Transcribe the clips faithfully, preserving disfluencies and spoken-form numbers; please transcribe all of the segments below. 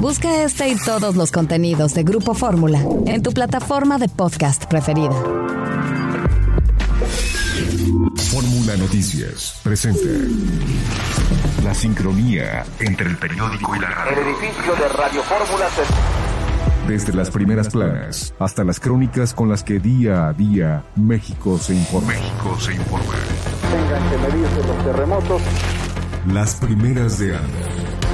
Busca este y todos los contenidos de Grupo Fórmula en tu plataforma de podcast preferida. Fórmula Noticias presenta la sincronía entre el periódico y la radio. El edificio de Radio Fórmula se... Desde las primeras planas hasta las crónicas con las que día a día México se informa. México se informa. Tengan que medirse los terremotos. Las primeras de Anda.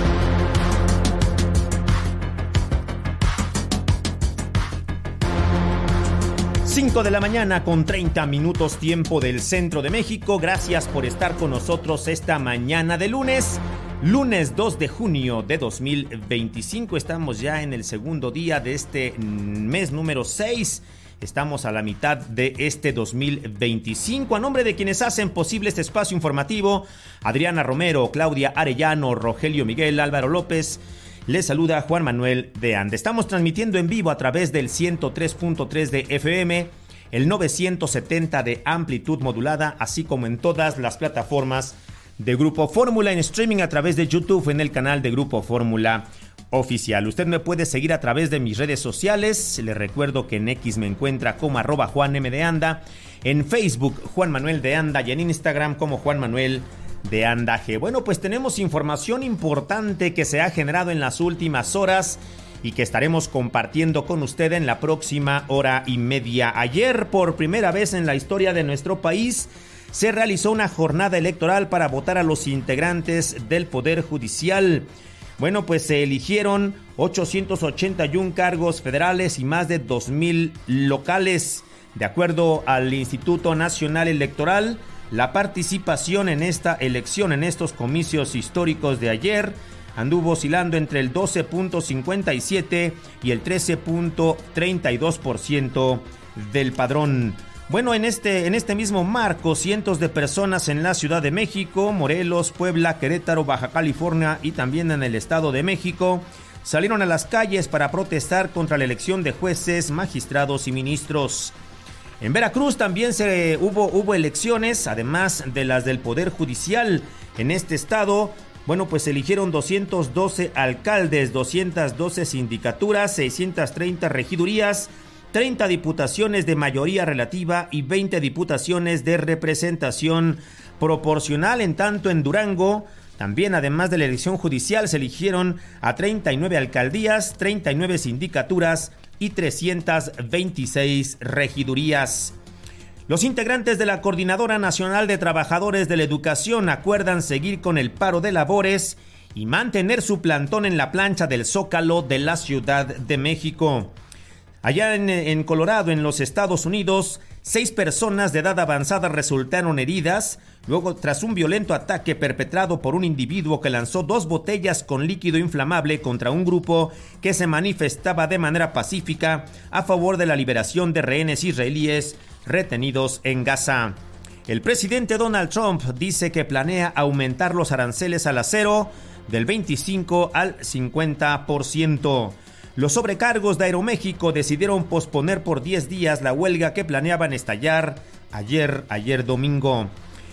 cinco de la mañana con treinta minutos tiempo del centro de México. Gracias por estar con nosotros esta mañana de lunes. Lunes dos de junio de dos mil veinticinco. Estamos ya en el segundo día de este mes número seis. Estamos a la mitad de este dos mil veinticinco. A nombre de quienes hacen posible este espacio informativo, Adriana Romero, Claudia Arellano, Rogelio Miguel, Álvaro López, les saluda Juan Manuel de Anda. Estamos transmitiendo en vivo a través del ciento tres punto tres de F M, el novecientos setenta de amplitud modulada, así como en todas las plataformas de Grupo Fórmula, en streaming a través de YouTube, en el canal de Grupo Fórmula Oficial. Usted me puede seguir a través de mis redes sociales. Les recuerdo que en X me encuentra como arroba Juan M de Anda, en Facebook Juan Manuel de Anda y en Instagram como Juan Manuel de Andaje. Bueno, pues tenemos información importante que se ha generado en las últimas horas y que estaremos compartiendo con usted en la próxima hora y media. Ayer, por primera vez en la historia de nuestro país, se realizó una jornada electoral para votar a los integrantes del Poder Judicial. Bueno, pues se eligieron ochocientos ochenta y uno cargos federales y más de dos mil locales. De acuerdo al Instituto Nacional Electoral, la participación en esta elección, en estos comicios históricos de ayer, anduvo oscilando entre el doce punto cincuenta y siete y el trece punto treinta y dos por ciento del padrón. Bueno, en este, en este mismo marco, cientos de personas en la Ciudad de México, Morelos, Puebla, Querétaro, Baja California y también en el Estado de México salieron a las calles para protestar contra la elección de jueces, magistrados y ministros. En Veracruz también se hubo, hubo elecciones, además de las del Poder Judicial. En este estado, bueno, pues se eligieron doscientos doce alcaldes, doscientas doce sindicaturas, seiscientas treinta regidurías, treinta diputaciones de mayoría relativa y veinte diputaciones de representación proporcional. En tanto, en Durango, también además de la elección judicial, se eligieron a treinta y nueve alcaldías, treinta y nueve sindicaturas y trescientas veintiséis regidurías. Los integrantes de la Coordinadora Nacional de Trabajadores de la Educación acuerdan seguir con el paro de labores y mantener su plantón en la plancha del Zócalo de la Ciudad de México. Allá en, en Colorado, en los Estados Unidos, seis personas de edad avanzada resultaron heridas luego tras un violento ataque perpetrado por un individuo que lanzó dos botellas con líquido inflamable contra un grupo que se manifestaba de manera pacífica a favor de la liberación de rehenes israelíes retenidos en Gaza. El presidente Donald Trump dice que planea aumentar los aranceles al acero del veinticinco al cincuenta por ciento. Los sobrecargos de Aeroméxico decidieron posponer por diez días la huelga que planeaban estallar ayer, ayer domingo.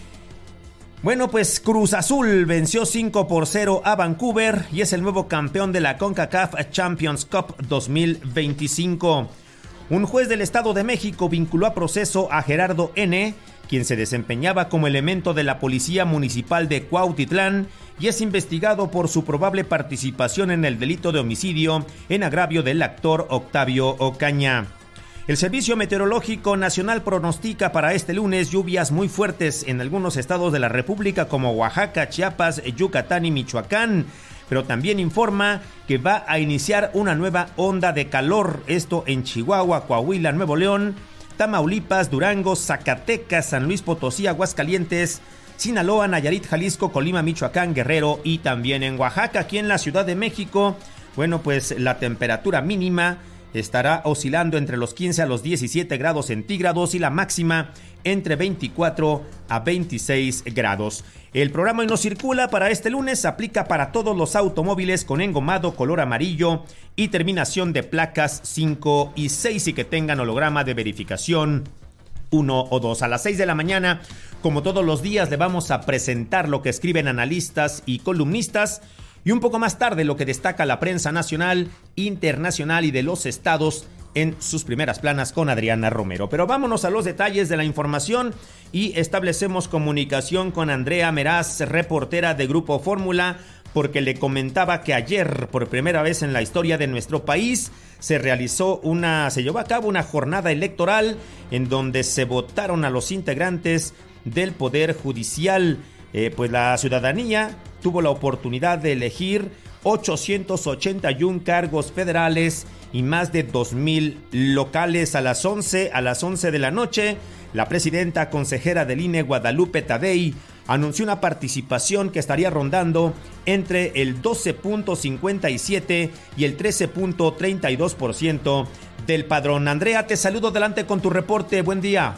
Bueno, pues Cruz Azul venció cinco por cero a Vancouver y es el nuevo campeón de la CONCACAF Champions Cup dos mil veinticinco. Un juez del Estado de México vinculó a proceso a Gerardo N., quien se desempeñaba como elemento de la Policía Municipal de Cuautitlán y es investigado por su probable participación en el delito de homicidio en agravio del actor Octavio Ocaña. El Servicio Meteorológico Nacional pronostica para este lunes lluvias muy fuertes en algunos estados de la República como Oaxaca, Chiapas, Yucatán y Michoacán, pero también informa que va a iniciar una nueva onda de calor, esto en Chihuahua, Coahuila, Nuevo León, Tamaulipas, Durango, Zacatecas, San Luis Potosí, Aguascalientes, Sinaloa, Nayarit, Jalisco, Colima, Michoacán, Guerrero y también en Oaxaca. Aquí en la Ciudad de México, bueno, pues la temperatura mínima estará oscilando entre los quince a los diecisiete grados centígrados y la máxima entre veinticuatro a veintiséis grados. El programa Hoy No Circula para este lunes aplica para todos los automóviles con engomado color amarillo y terminación de placas cinco y seis y que tengan holograma de verificación uno o dos. A las seis de la mañana, como todos los días, le vamos a presentar lo que escriben analistas y columnistas. Y un poco más tarde lo que destaca la prensa nacional, internacional y de los estados en sus primeras planas con Adriana Romero. Pero vámonos a los detalles de la información y establecemos comunicación con Andrea Meraz, reportera de Grupo Fórmula, porque le comentaba que ayer, por primera vez en la historia de nuestro país, se realizó una, se llevó a cabo una jornada electoral en donde se votaron a los integrantes del Poder Judicial. Eh, pues la ciudadanía tuvo la oportunidad de elegir ochocientos ochenta y uno cargos federales y más de dos mil locales. A las once, a las once de la noche, la presidenta consejera del I N E, Guadalupe Tadei, anunció una participación que estaría rondando entre el doce punto cincuenta y siete y el trece punto treinta y dos por ciento del padrón. Andrea, te saludo, adelante con tu reporte. Buen día.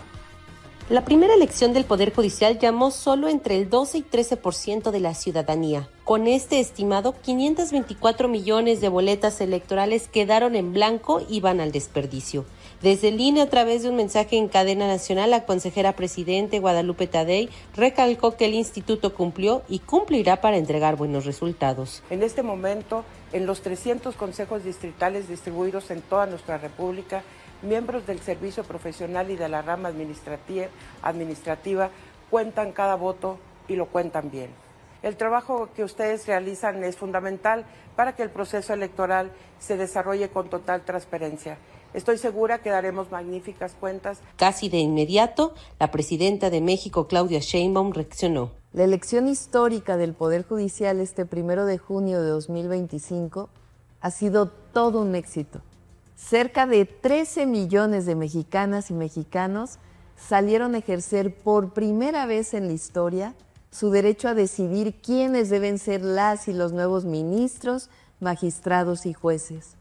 La primera elección del Poder Judicial llamó solo entre el doce y trece por ciento de la ciudadanía. Con este estimado, quinientos veinticuatro millones de boletas electorales quedaron en blanco y van al desperdicio. Desde el I N E, a través de un mensaje en cadena nacional, la consejera presidente Guadalupe Tadei recalcó que el instituto cumplió y cumplirá para entregar buenos resultados. En este momento, en los trescientos consejos distritales distribuidos en toda nuestra república, miembros del servicio profesional y de la rama administrativa, administrativa cuentan cada voto y lo cuentan bien. El trabajo que ustedes realizan es fundamental para que el proceso electoral se desarrolle con total transparencia. Estoy segura que daremos magníficas cuentas. Casi de inmediato, la presidenta de México, Claudia Sheinbaum, reaccionó. La elección histórica del Poder Judicial este primero de junio de dos mil veinticinco ha sido todo un éxito. Cerca de trece millones de mexicanas y mexicanos salieron a ejercer por primera vez en la historia su derecho a decidir quiénes deben ser las y los nuevos ministros, magistrados y jueces.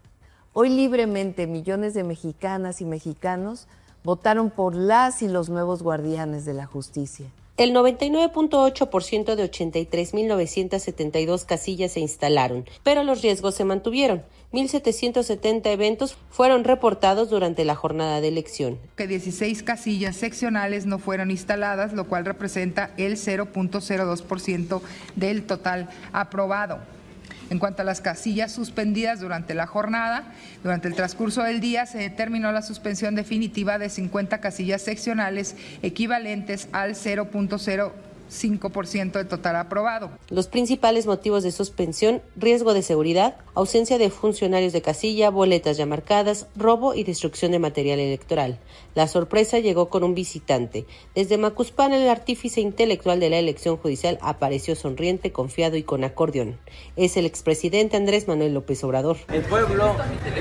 Hoy libremente millones de mexicanas y mexicanos votaron por las y los nuevos guardianes de la justicia. El noventa y nueve punto ocho por ciento de ochenta y tres mil novecientas setenta y dos casillas se instalaron, pero los riesgos se mantuvieron. mil setecientos setenta eventos fueron reportados durante la jornada de elección. Que dieciséis casillas seccionales no fueron instaladas, lo cual representa el cero punto cero dos por ciento del total aprobado. En cuanto a las casillas suspendidas durante la jornada, durante el transcurso del día se determinó la suspensión definitiva de cincuenta casillas seccionales equivalentes al cero punto cero cinco por ciento del total aprobado. Los principales motivos de suspensión: riesgo de seguridad, ausencia de funcionarios de casilla, boletas ya marcadas, robo y destrucción de material electoral. La sorpresa llegó con un visitante. Desde Macuspana, el artífice intelectual de la elección judicial apareció sonriente, confiado y con acordeón. Es el expresidente Andrés Manuel López Obrador. El pueblo,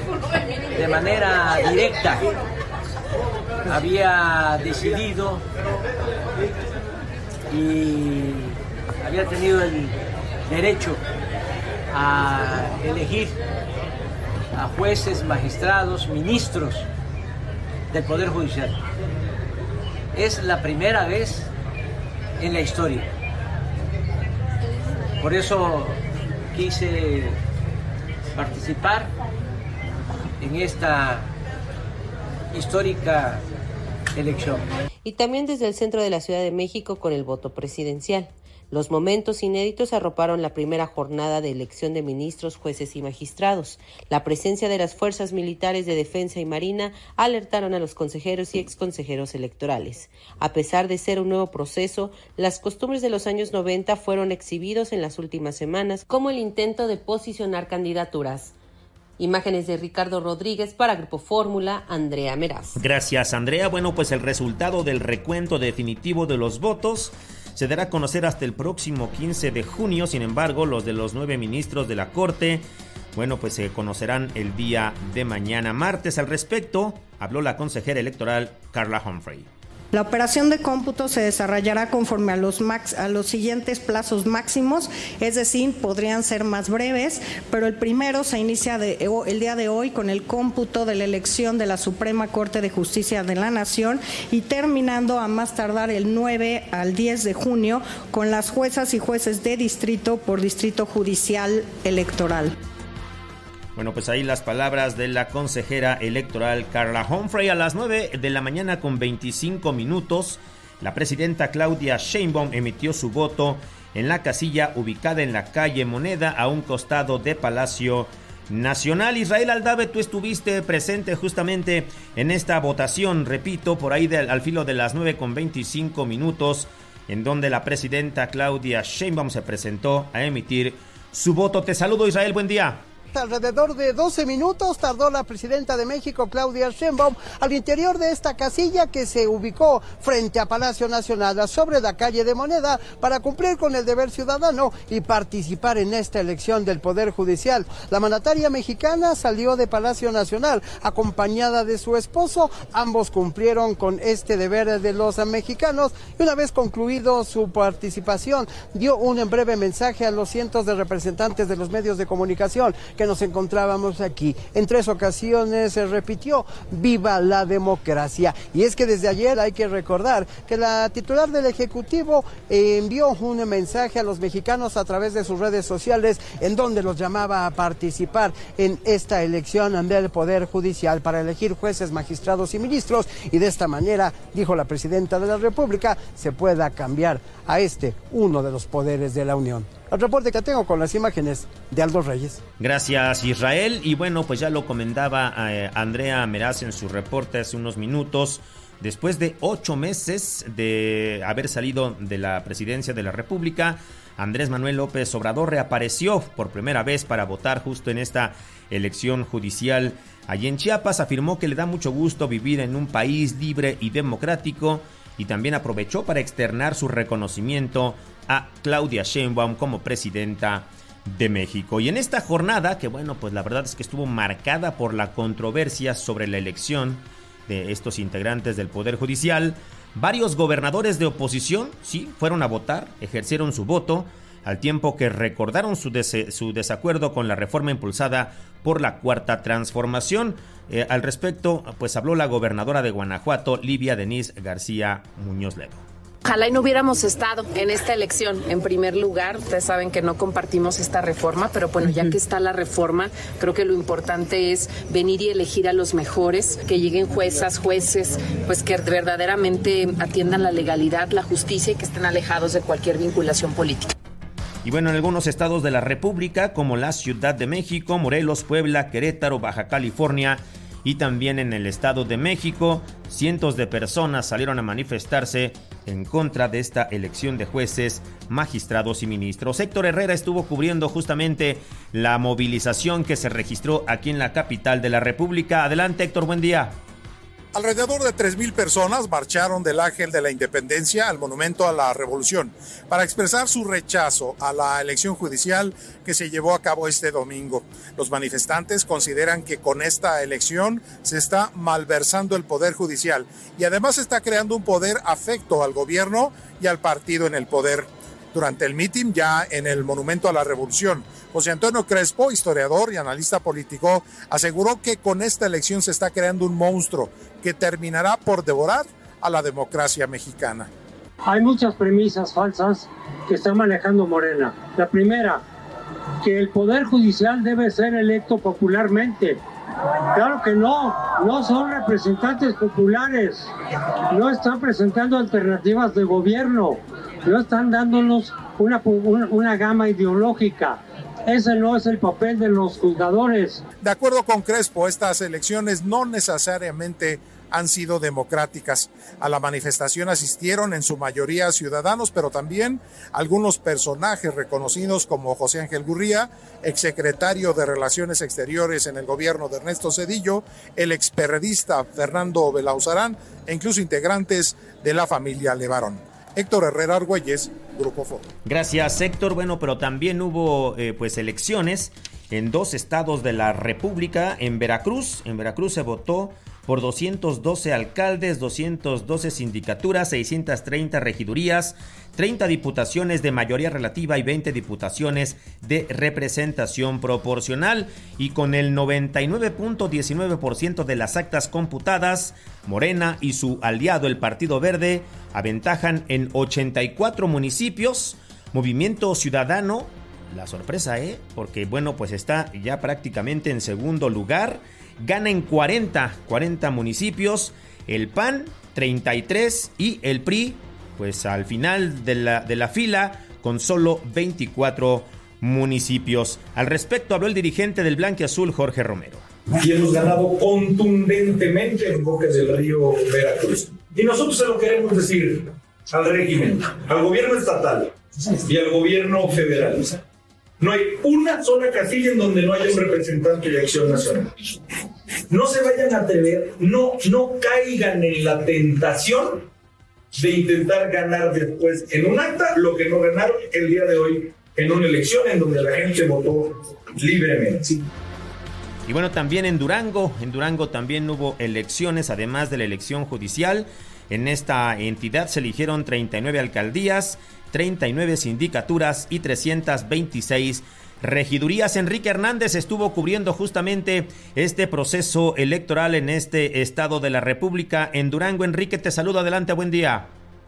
de manera directa, había decidido y había tenido el derecho a elegir a jueces, magistrados, ministros del Poder Judicial. Es la primera vez en la historia. Por eso quise participar en esta histórica elección. Y también desde el centro de la Ciudad de México con el voto presidencial. Los momentos inéditos arroparon la primera jornada de elección de ministros, jueces y magistrados. La presencia de las fuerzas militares de defensa y marina alertaron a los consejeros y exconsejeros electorales. A pesar de ser un nuevo proceso, las costumbres de los años noventa fueron exhibidos en las últimas semanas, como el intento de posicionar candidaturas. Imágenes de Ricardo Rodríguez para Grupo Fórmula, Andrea Meraz. Gracias, Andrea. Bueno, pues el resultado del recuento definitivo de los votos se dará a conocer hasta el próximo quince de junio. Sin embargo, los de los nueve ministros de la Corte, bueno, pues se conocerán el día de mañana martes. Al respecto, habló la consejera electoral Carla Humphrey. La operación de cómputo se desarrollará conforme a los, max, a los siguientes plazos máximos, es decir, podrían ser más breves, pero el primero se inicia de, el día de hoy con el cómputo de la elección de la Suprema Corte de Justicia de la Nación y terminando a más tardar el nueve al diez de junio con las juezas y jueces de distrito por distrito judicial electoral. Bueno, pues ahí las palabras de la consejera electoral Carla Humphrey. A las nueve de la mañana con veinticinco minutos, la presidenta Claudia Sheinbaum emitió su voto en la casilla ubicada en la calle Moneda, a un costado de Palacio Nacional. Israel Aldave, tú estuviste presente justamente en esta votación, repito, por ahí de, al filo de las nueve con veinticinco minutos, en donde la presidenta Claudia Sheinbaum se presentó a emitir su voto. Te saludo, Israel, buen día. Alrededor de doce minutos tardó la presidenta de México, Claudia Sheinbaum, al interior de esta casilla que se ubicó frente a Palacio Nacional, sobre la calle de Moneda, para cumplir con el deber ciudadano y participar en esta elección del Poder Judicial. La mandataria mexicana salió de Palacio Nacional acompañada de su esposo. Ambos cumplieron con este deber de los mexicanos y una vez concluido su participación, dio un breve mensaje a los cientos de representantes de los medios de comunicación que nos encontrábamos aquí. En tres ocasiones se repitió: ¡viva la democracia! Y es que desde ayer hay que recordar que la titular del Ejecutivo envió un mensaje a los mexicanos a través de sus redes sociales, en donde los llamaba a participar en esta elección del Poder Judicial para elegir jueces, magistrados y ministros, y de esta manera, dijo la presidenta de la República, se pueda cambiar a este, uno de los poderes de la Unión. El reporte que tengo con las imágenes de Aldo Reyes. Gracias, Israel. Y bueno, pues ya lo comentaba eh, Andrea Meraz en su reporte hace unos minutos. Después de ocho meses de haber salido de la presidencia de la República, Andrés Manuel López Obrador reapareció por primera vez para votar justo en esta elección judicial allí en Chiapas. Afirmó que le da mucho gusto vivir en un país libre y democrático, y también aprovechó para externar su reconocimiento a Claudia Sheinbaum como presidenta de México. Y en esta jornada, que bueno, pues la verdad es que estuvo marcada por la controversia sobre la elección de estos integrantes del Poder Judicial, varios gobernadores de oposición, sí, fueron a votar, ejercieron su voto, al tiempo que recordaron su, des- su desacuerdo con la reforma impulsada por la Cuarta Transformación. Eh, al respecto, pues habló la gobernadora de Guanajuato, Livia Denise García Muñoz Ledo. Ojalá y no hubiéramos estado en esta elección. En primer lugar, ustedes saben que no compartimos esta reforma, pero bueno, ya que está la reforma, creo que lo importante es venir y elegir a los mejores, que lleguen juezas, jueces, pues que verdaderamente atiendan la legalidad, la justicia y que estén alejados de cualquier vinculación política. Y bueno, en algunos estados de la República, como la Ciudad de México, Morelos, Puebla, Querétaro, Baja California y también en el Estado de México, cientos de personas salieron a manifestarse en contra de esta elección de jueces, magistrados y ministros. Héctor Herrera estuvo cubriendo justamente la movilización que se registró aquí en la capital de la República. Adelante, Héctor, buen día. Alrededor de tres mil personas marcharon del Ángel de la Independencia al Monumento a la Revolución para expresar su rechazo a la elección judicial que se llevó a cabo este domingo. Los manifestantes consideran que con esta elección se está malversando el Poder Judicial y además se está creando un poder afecto al gobierno y al partido en el poder. Durante el mitin ya en el Monumento a la Revolución, José Antonio Crespo, historiador y analista político, aseguró que con esta elección se está creando un monstruo que terminará por devorar a la democracia mexicana. Hay muchas premisas falsas que está manejando Morena. La primera, que el Poder Judicial debe ser electo popularmente. Claro que no, no son representantes populares, no están presentando alternativas de gobierno, no están dándonos una, una, una gama ideológica. Ese no es el papel de los juzgadores. De acuerdo con Crespo, estas elecciones no necesariamente han sido democráticas. A la manifestación asistieron en su mayoría ciudadanos, pero también algunos personajes reconocidos como José Ángel Gurría, exsecretario de Relaciones Exteriores en el gobierno de Ernesto Zedillo, el experredista Fernando Belauzarán e incluso integrantes de la familia Levarón. Héctor Herrera Argüelles, Grupo Fórmula. Gracias, Héctor. Bueno, pero también hubo eh, pues elecciones en dos estados de la República. En Veracruz, en Veracruz se votó por doscientos doce alcaldes, doscientas doce sindicaturas, seiscientas treinta regidurías, treinta diputaciones de mayoría relativa y veinte diputaciones de representación proporcional. Y con el noventa y nueve punto diecinueve por ciento de las actas computadas, Morena y su aliado el Partido Verde aventajan en ochenta y cuatro municipios. Movimiento Ciudadano, la sorpresa, ¿eh? Porque bueno, pues está ya prácticamente en segundo lugar. Gana en cuarenta, cuarenta municipios, el P A N treinta y tres y el P R I, pues al final de la, de la fila con solo veinticuatro municipios. Al respecto habló el dirigente del blanquiazul, Jorge Romero. Y hemos ganado contundentemente en Boca del Río, Veracruz. Y nosotros se lo queremos decir al régimen, al gobierno estatal y al gobierno federal. No hay una sola casilla en donde no haya un representante de Acción Nacional. No se vayan a atrever, no, no caigan en la tentación de intentar ganar después en un acta lo que no ganaron el día de hoy en una elección en donde la gente votó libremente. Y bueno, también en Durango, en Durango también hubo elecciones, además de la elección judicial. En esta entidad se eligieron treinta y nueve alcaldías, treinta y nueve sindicaturas y trescientas veintiséis regidurías. Enrique Hernández estuvo cubriendo justamente este proceso electoral en este estado de la República. En Durango, Enrique, te saludo, adelante, buen día.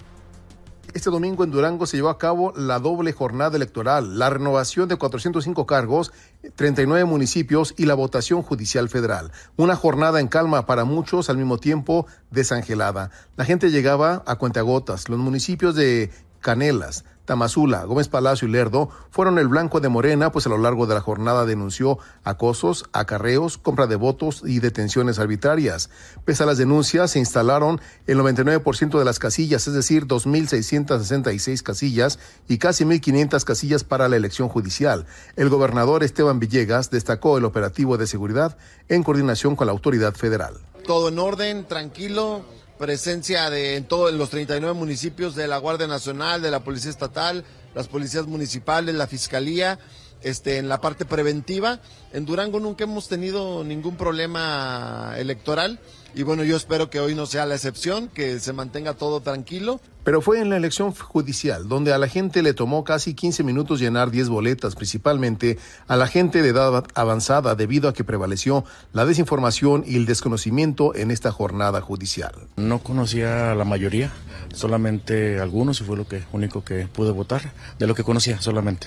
Este domingo en Durango se llevó a cabo la doble jornada electoral, la renovación de cuatrocientos cinco cargos, treinta y nueve municipios y la votación judicial federal. Una jornada en calma para muchos, al mismo tiempo desangelada. La gente llegaba a cuentagotas. Los municipios de Canelas, Tamazula, Gómez Palacio y Lerdo fueron el blanco de Morena, pues a lo largo de la jornada denunció acosos, acarreos, compra de votos y detenciones arbitrarias. Pese a las denuncias, se instalaron el noventa y nueve por ciento de las casillas, es decir, dos mil seiscientas sesenta y seis casillas y casi mil quinientas casillas para la elección judicial. El gobernador Esteban Villegas destacó el operativo de seguridad en coordinación con la autoridad federal. Todo en orden, tranquilo. Presencia de en todos los treinta y nueve municipios de la Guardia Nacional, de la Policía Estatal, las policías municipales, la Fiscalía, este, en la parte preventiva. En Durango nunca hemos tenido ningún problema electoral y bueno, yo espero que hoy no sea la excepción, que se mantenga todo tranquilo. Pero fue en la elección judicial, donde a la gente le tomó casi quince minutos llenar diez boletas, principalmente a la gente de edad avanzada, debido a que prevaleció la desinformación y el desconocimiento en esta jornada judicial. No conocía a la mayoría, solamente algunos, y fue lo que único que pude votar, de lo que conocía solamente.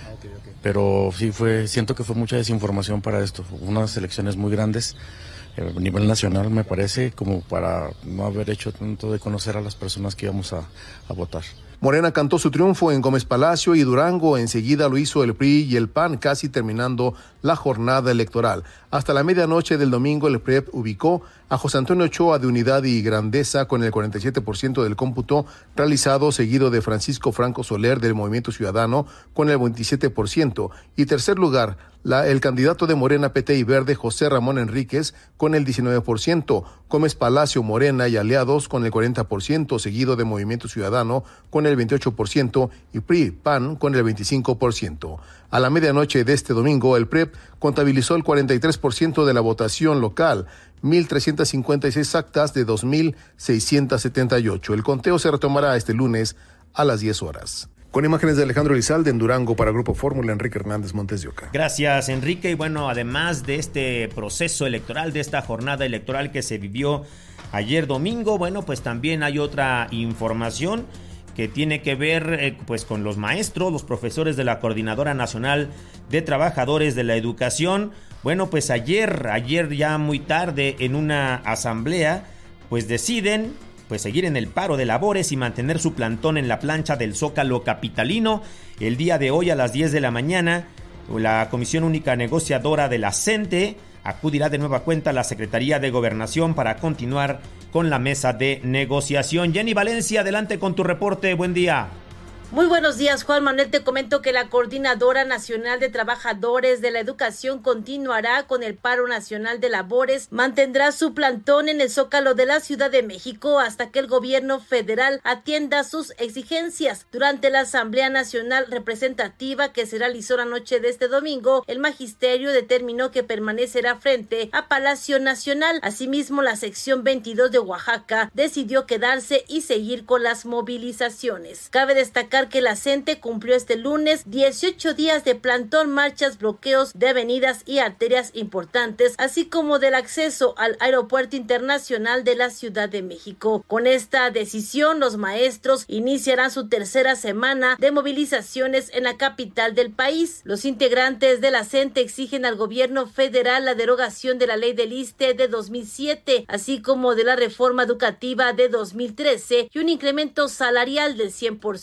Pero sí fue, siento que fue mucha desinformación para esto, unas elecciones muy grandes. A nivel nacional, me parece, como para no haber hecho tanto de conocer a las personas que íbamos a, a votar. Morena cantó su triunfo en Gómez Palacio y Durango, enseguida lo hizo el P R I y el P A N, casi terminando la jornada electoral. Hasta la medianoche del domingo, el P R E P ubicó a José Antonio Ochoa de Unidad y Grandeza con el cuarenta y siete por ciento del cómputo realizado, seguido de Francisco Franco Soler del Movimiento Ciudadano con el veintisiete por ciento. Y tercer lugar, la, el candidato de Morena, P T y Verde, José Ramón Enríquez, con el diecinueve por ciento. Gómez Palacio, Morena y Aliados con el cuarenta por ciento, seguido de Movimiento Ciudadano con el veintiocho por ciento y P R I, P A N con el veinticinco por ciento. A la medianoche de este domingo, el P R E P contabilizó el cuarenta y tres por ciento de la votación local, mil trescientas cincuenta y seis actas de dos mil seiscientas setenta y ocho. El conteo se retomará este lunes a las diez horas. Con imágenes de Alejandro Elizalde en Durango para Grupo Fórmula, Enrique Hernández, Montes de Oca. Gracias, Enrique. Y bueno, además de este proceso electoral, de esta jornada electoral que se vivió ayer domingo, bueno, pues también hay otra información que tiene que ver eh, pues con los maestros, los profesores de la Coordinadora Nacional de Trabajadores de la Educación. Bueno, pues ayer, ayer ya muy tarde en una asamblea, pues deciden pues seguir en el paro de labores y mantener su plantón en la plancha del Zócalo capitalino. El día de hoy a las diez de la mañana, la Comisión Única Negociadora de la CENTE acudirá de nueva cuenta a la Secretaría de Gobernación para continuar con la mesa de negociación. Jenny Valencia, adelante con tu reporte. Buen día. Muy buenos días, Juan Manuel. Te comento que la Coordinadora Nacional de Trabajadores de la Educación continuará con el paro nacional de labores, mantendrá su plantón en el Zócalo de la Ciudad de México hasta que el gobierno federal atienda sus exigencias. Durante la Asamblea Nacional Representativa que se realizó la noche de este domingo, el magisterio determinó que permanecerá frente a Palacio Nacional. Asimismo, la sección veintidós de Oaxaca decidió quedarse y seguir con las movilizaciones. Cabe destacar que la CENTE cumplió este lunes dieciocho días de plantón, marchas, bloqueos de avenidas y arterias importantes, así como del acceso al Aeropuerto Internacional de la Ciudad de México. Con esta decisión, los maestros iniciarán su tercera semana de movilizaciones en la capital del país. Los integrantes de la CENTE exigen al gobierno federal la derogación de la ley del ISSSTE de dos mil siete, así como de la reforma educativa de dos mil trece y un incremento salarial del cien por ciento.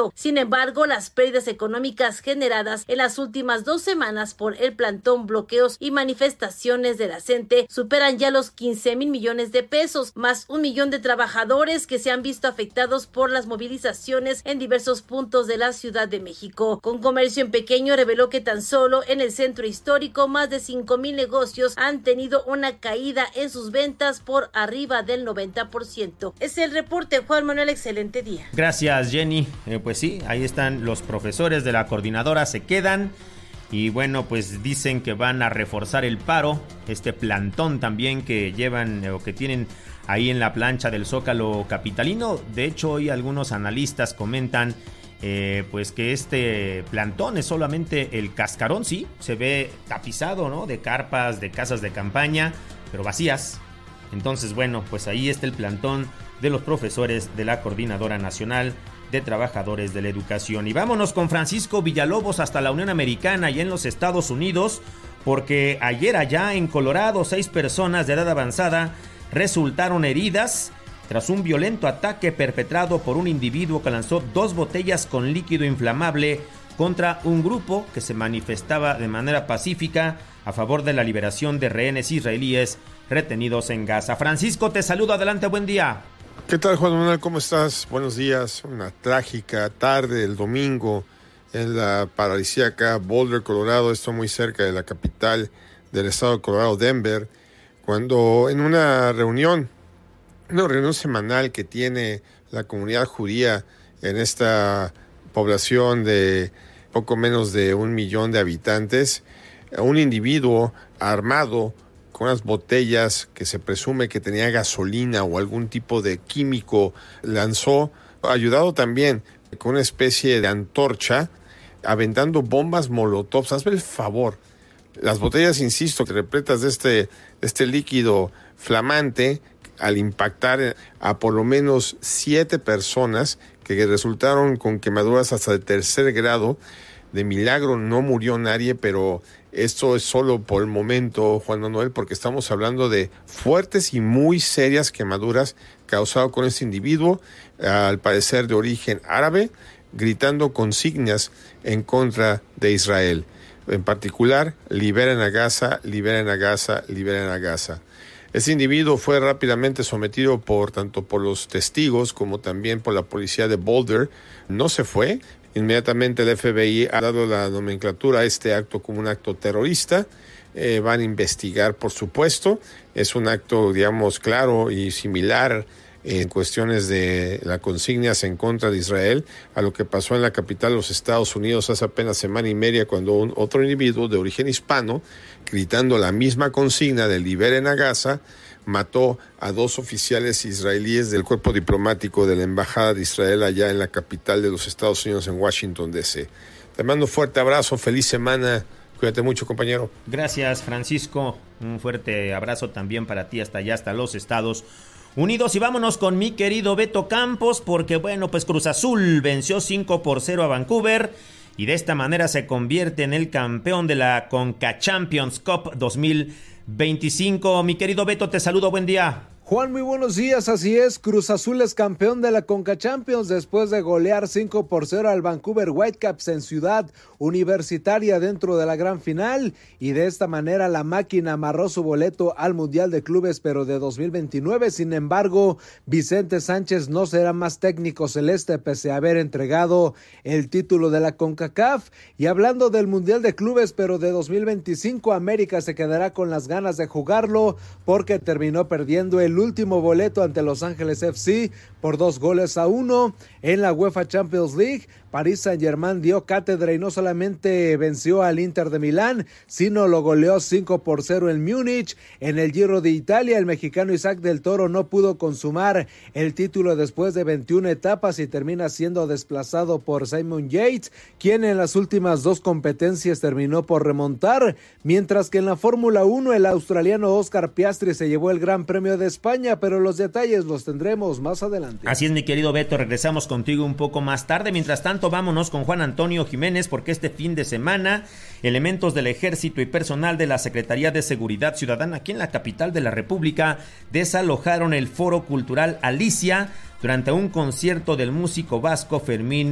ciento. Sin embargo, las pérdidas económicas generadas en las últimas dos semanas por el plantón, bloqueos y manifestaciones de la CENTE superan ya los quince mil millones de pesos, más un millón de trabajadores que se han visto afectados por las movilizaciones en diversos puntos de la Ciudad de México. Con Comercio en Pequeño reveló que tan solo en el centro histórico más de cinco mil negocios han tenido una caída en sus ventas por arriba del noventa por ciento. Es el reporte, Juan Manuel, excelente día. Gracias, Jenny. Eh, pues sí, ahí están los profesores de la coordinadora, se quedan y bueno, pues dicen que van a reforzar el paro, este plantón también que llevan eh, o que tienen ahí en la plancha del Zócalo capitalino. De hecho, hoy algunos analistas comentan Eh, pues que este plantón es solamente el cascarón, sí, se ve tapizado, ¿no? De carpas, de casas de campaña, pero vacías. Entonces, bueno, pues ahí está el plantón de los profesores de la Coordinadora Nacional de Trabajadores de la Educación. Y vámonos con Francisco Villalobos hasta la Unión Americana y en los Estados Unidos, porque ayer allá en Colorado, seis personas de edad avanzada resultaron heridas tras un violento ataque perpetrado por un individuo que lanzó dos botellas con líquido inflamable contra un grupo que se manifestaba de manera pacífica a favor de la liberación de rehenes israelíes retenidos en Gaza. Francisco, te saludo, adelante, buen día. ¿Qué tal, Juan Manuel? ¿Cómo estás? Buenos días. Una trágica tarde del domingo en la paradisíaca Boulder, Colorado, esto muy cerca de la capital del estado de Colorado, Denver, cuando en una reunión Una reunión semanal que tiene la comunidad judía en esta población de poco menos de un millón de habitantes, un individuo armado con unas botellas que se presume que tenía gasolina o algún tipo de químico lanzó, ayudado también con una especie de antorcha, aventando bombas molotov. Hazme el favor. Las botellas, insisto, repletas de este, de este líquido flamante, al impactar a por lo menos siete personas que resultaron con quemaduras hasta de tercer grado. De milagro no murió nadie, pero esto es solo por el momento, Juan Manuel, porque estamos hablando de fuertes y muy serias quemaduras causadas con este individuo, al parecer de origen árabe, gritando consignas en contra de Israel. En particular, liberen a Gaza, liberen a Gaza, liberen a Gaza. Ese individuo fue rápidamente sometido por tanto por los testigos como también por la policía de Boulder. No se fue. Inmediatamente el F B I ha dado la nomenclatura a este acto como un acto terrorista. Eh, van a investigar, por supuesto. Es un acto, digamos, claro y similar en cuestiones de las consignas en contra de Israel a lo que pasó en la capital de los Estados Unidos hace apenas semana y media, cuando un otro individuo de origen hispano, gritando la misma consigna de liberen a Gaza, mató a dos oficiales israelíes del cuerpo diplomático de la Embajada de Israel allá en la capital de los Estados Unidos, en Washington, D C Te mando un fuerte abrazo, feliz semana, cuídate mucho, compañero. Gracias, Francisco, un fuerte abrazo también para ti hasta allá, hasta los Estados Unidos. Y vámonos con mi querido Beto Campos, porque bueno, pues Cruz Azul venció cinco por cero a Vancouver y de esta manera se convierte en el campeón de la Conca Champions Cup dos mil veinticinco. Mi querido Beto, te saludo, buen día. Juan, muy buenos días, así es, Cruz Azul es campeón de la Conca Champions después de golear cinco por cero al Vancouver Whitecaps en Ciudad Universitaria dentro de la gran final, y de esta manera la máquina amarró su boleto al Mundial de Clubes pero de dos mil veintinueve. Sin embargo, Vicente Sánchez no será más técnico celeste pese a haber entregado el título de la CONCACAF. Y hablando del Mundial de Clubes pero de dos mil veinticinco, América se quedará con las ganas de jugarlo porque terminó perdiendo el último boleto ante Los Ángeles F C por dos goles a uno. En la UEFA Champions League, Paris Saint-Germain dio cátedra y no solamente venció al Inter de Milán, sino lo goleó cinco por cero en Múnich. En el Giro de Italia, el mexicano Isaac del Toro no pudo consumar el título después de veintiuna etapas y termina siendo desplazado por Simon Yates, quien en las últimas dos competencias terminó por remontar, mientras que en la Fórmula uno el australiano Oscar Piastri se llevó el Gran Premio de España, pero los detalles los tendremos más adelante. Así es, mi querido Beto, regresamos contigo un poco más tarde. Mientras tanto, vámonos con Juan Antonio Jiménez, porque este fin de semana elementos del Ejército y personal de la Secretaría de Seguridad Ciudadana aquí en la capital de la República desalojaron el Foro Cultural Alicia durante un concierto del músico vasco Fermín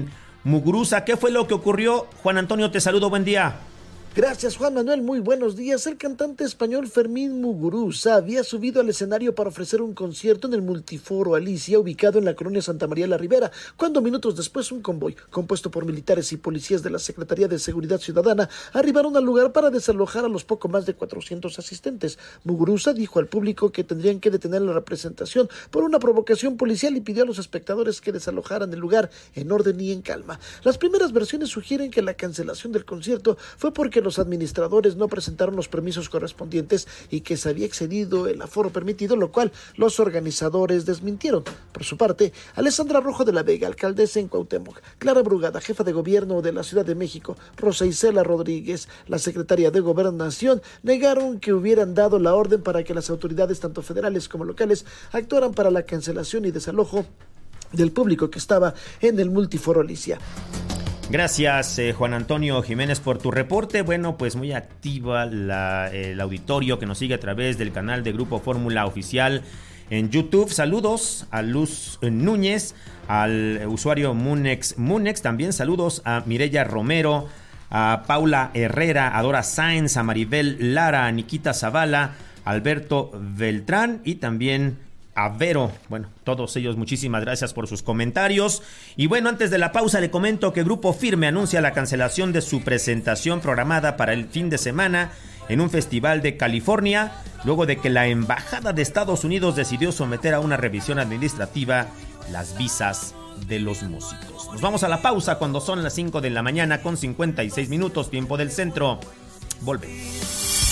Muguruza. ¿Qué fue lo que ocurrió? Juan Antonio, te saludo, buen día. Gracias, Juan Manuel, muy buenos días. El cantante español Fermín Muguruza había subido al escenario para ofrecer un concierto en el Multiforo Alicia, ubicado en la colonia Santa María la Ribera, cuando minutos después un convoy, compuesto por militares y policías de la Secretaría de Seguridad Ciudadana, arribaron al lugar para desalojar a los poco más de cuatrocientos asistentes. Muguruza dijo al público que tendrían que detener la representación por una provocación policial y pidió a los espectadores que desalojaran el lugar en orden y en calma. Las primeras versiones sugieren que la cancelación del concierto fue porque los administradores no presentaron los permisos correspondientes y que se había excedido el aforo permitido, lo cual los organizadores desmintieron. Por su parte, Alessandra Rojo de la Vega, alcaldesa en Cuauhtémoc, Clara Brugada, jefa de gobierno de la Ciudad de México, Rosa Isela Rodríguez, la secretaria de Gobernación, negaron que hubieran dado la orden para que las autoridades, tanto federales como locales, actuaran para la cancelación y desalojo del público que estaba en el Multiforo Alicia. Gracias, eh, Juan Antonio Jiménez, por tu reporte. Bueno, pues muy activa la, el auditorio que nos sigue a través del canal de Grupo Fórmula Oficial en YouTube. Saludos a Luz Núñez, al usuario Munex Munex. También saludos a Mireya Romero, a Paula Herrera, a Dora Sáenz, a Maribel Lara, a Nikita Zavala, a Alberto Beltrán y también a Vero. Bueno, todos ellos, muchísimas gracias por sus comentarios. Y bueno, antes de la pausa le comento que Grupo Firme anuncia la cancelación de su presentación programada para el fin de semana en un festival de California, luego de que la Embajada de Estados Unidos decidió someter a una revisión administrativa las visas de los músicos. Nos vamos a la pausa cuando son las cinco de la mañana con cincuenta y seis minutos, tiempo del centro. Volvemos.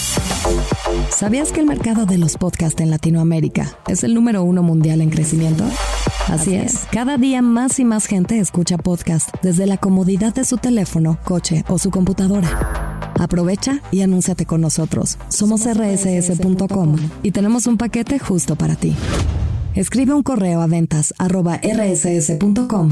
¿Sabías que el mercado de los podcasts en Latinoamérica es el número uno mundial en crecimiento? Así es, cada día más y más gente escucha podcast desde la comodidad de su teléfono, coche o su computadora. Aprovecha y anúnciate con nosotros. Somos erre ese ese punto com y tenemos un paquete justo para ti. Escribe un correo a ventas arroba erre ese ese punto com